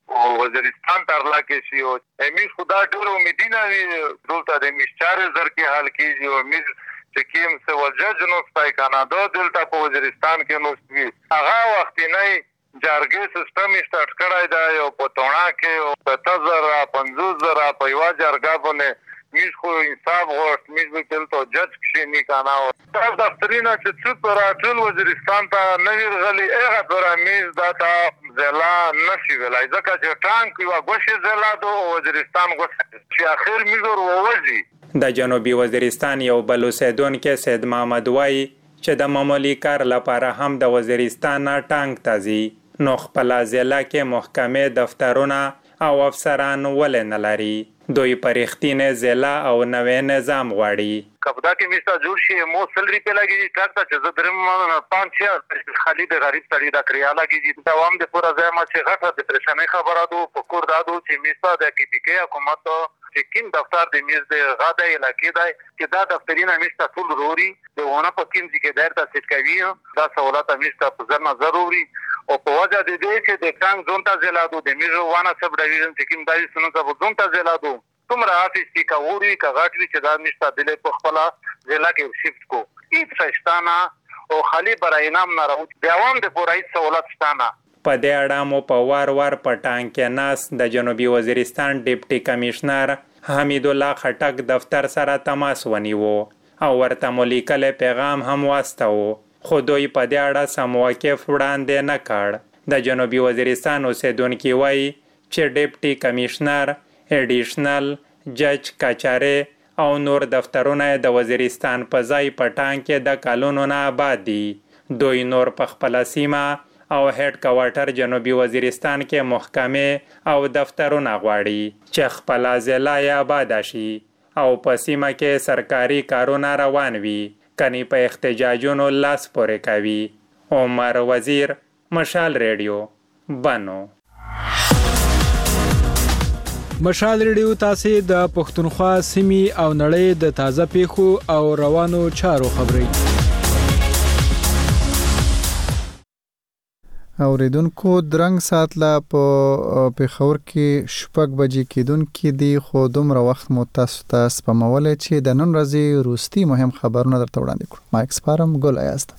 وزیرستان ترلا کې شي او امیش خدا ډېر امیدونه وي دلته د میش چارې زر کې حل کیږي او میز چې کوم څه وجج نو سپای کانادا دلته په وزیرستان کې نو سوي هغه وخت نه جارګي سیستم سٹارټ کړای دا یو په تونا کې او په تزر پنځوس زره په یو جارګا باندې میز خو انصاف غوښت میز به دلته جج کې نه کانا او تاسو دفترینه چې څو پر ټول وزیرستان ته نویر غلي هغه پر میز دا تا ضلع نشي ویلای ځکه چې ټانک یو غوښه ضلع دو وزیرستان غوښه چې اخر میز ور ووځي. د جنوبي وزیرستان یو بل اوسیدونکی سید محمد وایي چې د معمولی کار لپاره هم د وزیرستان نه ټانګ ته ځي نو خپل ضلع کې محکمې دفترونه او افسران ولې نه لري. دوی په رښتینې ضلع او نوې نظام غواړي. کبدا کې میستا جوړ شي مو سلري په لګي ټاکته چې زه درم پانچ یا خالي د غریب سړي د کریاله کې د عوام د پورا ځای ما چې غټه د پریشانې خبره دو په کور دادو چې میستا د کې پی کې حکومت چې کوم دفتر د میز د غاده علاقې دی چې دا دفترینه میستا ټول ضروري د ونه په کوم ځای درته سټ کوي دا سہولت میستا په ځنه ضروري او په وجه د دې چې د ټانګ زون ته زلادو د میز وانه سب ډیویژن چې کوم دایي سنو ته زون ته زلادو تمره افیس کې کاوري کغاټوي چې دا میستا د له په خپل ضلع کې شفت کو هیڅ څشتانه او خالی برای نام نه راو د عوام د پورای سہولت شتانه. په دې اړه مو په وار وار په ټانګ کې ناس د جنوبي وزیرستان ډیپټي کمشنر حمید الله خټک دفتر سره تماس ونیو او ورته مو لیکل پیغام هم واستاو خو دوی په دې اړه سم واقف وړاندې نه کړ. د جنوبي وزیرستان اوسیدونکي وایي چې ډیپټي کمشنر ایډیشنل جج کچاره او نور دفترونه د وزیرستان په ځای په ټانګ کې د کالونو نه آباد دي. دوی نور په خپل سیمه او هډ کوارټر جنوبي وزیرستان کې محکمې او دفترونه غواړي چې خپل ضلع یې آباد شي او په سیمه کې سرکاري کارونه روان وي کني په احتجاجونو لاس پورې کوي. عمر وزیر مشال ریډیو بنو. مشال ریډیو تاسو د پښتونخوا سیمې او نړۍ د تازه پیښو او روانو چارو خبري اوریدونکو درنګ سات لا په پیښور کې شپږ بجې کېدونکې دي خو دومره وخت مو تاسو ته سپمولې چې د نن ورځې روستي مهم خبرونه درته وړاندې کړو. ما ایکسپارم ګل ایاست.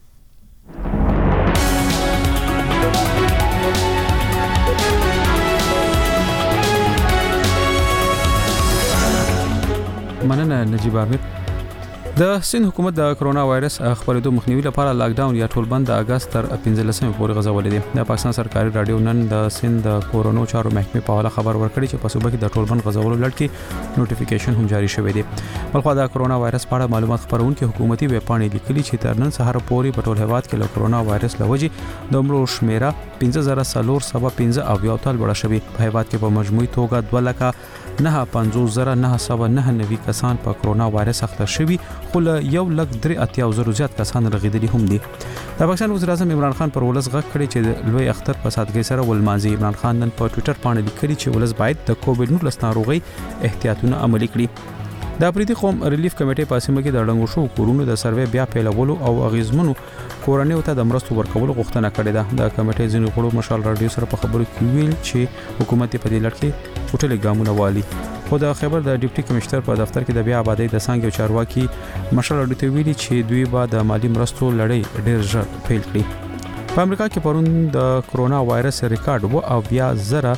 مننه نجیب عامر. د سند حکومت د کرونا وایرس خپرېدو مخنیوي لپاره لاک ډاون یا ټول بند د اگست تر پنځلسمې پورې غځولې دي. د پاکستان سرکاري رادیو نن د سند د کورونو چارو محکمې په حواله خبر ورکړی چې په صوبه کې د ټول بند غځولو لړ کې نوټیفیکیشن هم جاری شوی دی. بلخو د کرونا وایرس په اړه معلومات خبرونکو حکومتي ویب پاڼې لیکلي چې تر نن سهار پورې په ټول هیواد کې له کرونا وایرس لوجي د عمر شمیره پنځه زره څلور سوه پنځه اویا تل وړه شوی. په هیواد کې په مجموعي توګه دوه لکه نه پنځوس زره نه سوه نه نوي کسان په کرونا وایرس اخته شوي خو له یو لک درې اتیا زره زیات کسان رغیدلي هم دي. د پاکستان وزیر اعظم عمران خان پر ولس غږ کړی چې لوی اختر په سادګۍ سره ولمانځي. عمران خان نن په ټوئیټر باندې لیکلي چې ولس باید د کووډ نولس ناروغي احتیاطونه عملي کړي. د افریدي قوم ریلیف کمیټې په سیمه کې د ډنګو شو کورونو د سروې بیا پیلولو او اغیزمنو کورنیو ته د مرستو ورکولو غوښتنه کړې ده. د کمیټې ځینو غړو مشال رادیو سره په خبرو کې ویل چې حکومت په دې لړ کې ټولې ګامونه والي. خو د خبر د ډیپټي کمشنر په دفتر کې د بیا آبادی د څنګه چارواکي مشال رادیو ته ویلي چې دوی به د مالی مرستو لړۍ ډېر ژر پیل کړي. په امریکا کې پرون د کرونا وایرس ریکارډ وو او بیا زره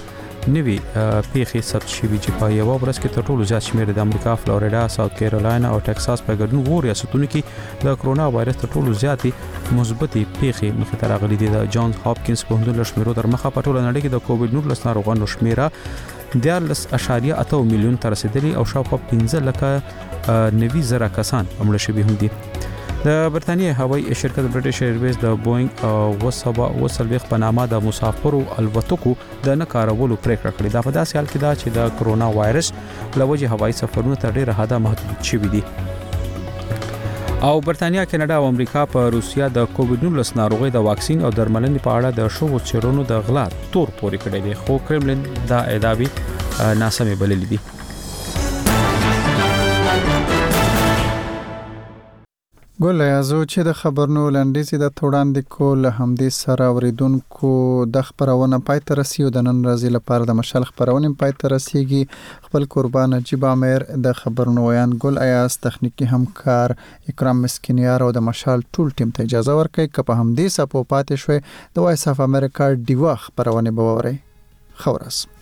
نوي پیښې ثبت شوي چې په یو ورځ کې تر ټولو زیات شمېر د امریکا، فلوریدا، ساوث کیرولینا او ټکساس په ګډون وو ریاستونو کې د کرونا وایرس تر ټولو زیاتې مثبتې پیښې مخې ته راغلي دي. د جان هاپکینز پوهنتون له شمیرو تر مخه په ټوله نړۍ کې د کووډ نولس ناروغانو شمیره دیارلس اشاریه اته میلیون ته رسیدلی او شاوخوا پنځه لکه نوي زره کسان مړه شوي هم دي. د برتانیې هوایي شرکت برټش ایرویز د بوینګ او وسبا وسلويخ په نامه د مسافرو الوتکو د نه کارولو پریکړه کړې. دا په داسې حال کې دا چې د کرونا وایرس له وجې هوایي سفرونه تر ډیره حده محدود شوي دي. او برتانیا، کینیډا او امریکا په روسیا د کووډ نولس ناروغي د واکسین او درملنې په اړه د شوو چیرونو د غلا تور پورې کړی دی، خو کرملین دا ادعاوې ناسمې بللې دي. ګل یازو چې د خبرونو لنډیزي د توړاندې کول همدې سره اوریدونکو د خبرونه پای ته رسیدو. د نن ورځې لپاره د مشال خبرونه پای ته رسیږي. خپل قربان نجیب امیر د خبرونو ویان ګل ایاس، تخنیکی همکار اکرام مسکینیار او د مشال ټول ټیم ته اجازه ورکړي که په همدې سپو پاتې شوي د وایس اف امریکا ډیوا خبرونه به ووري. خورس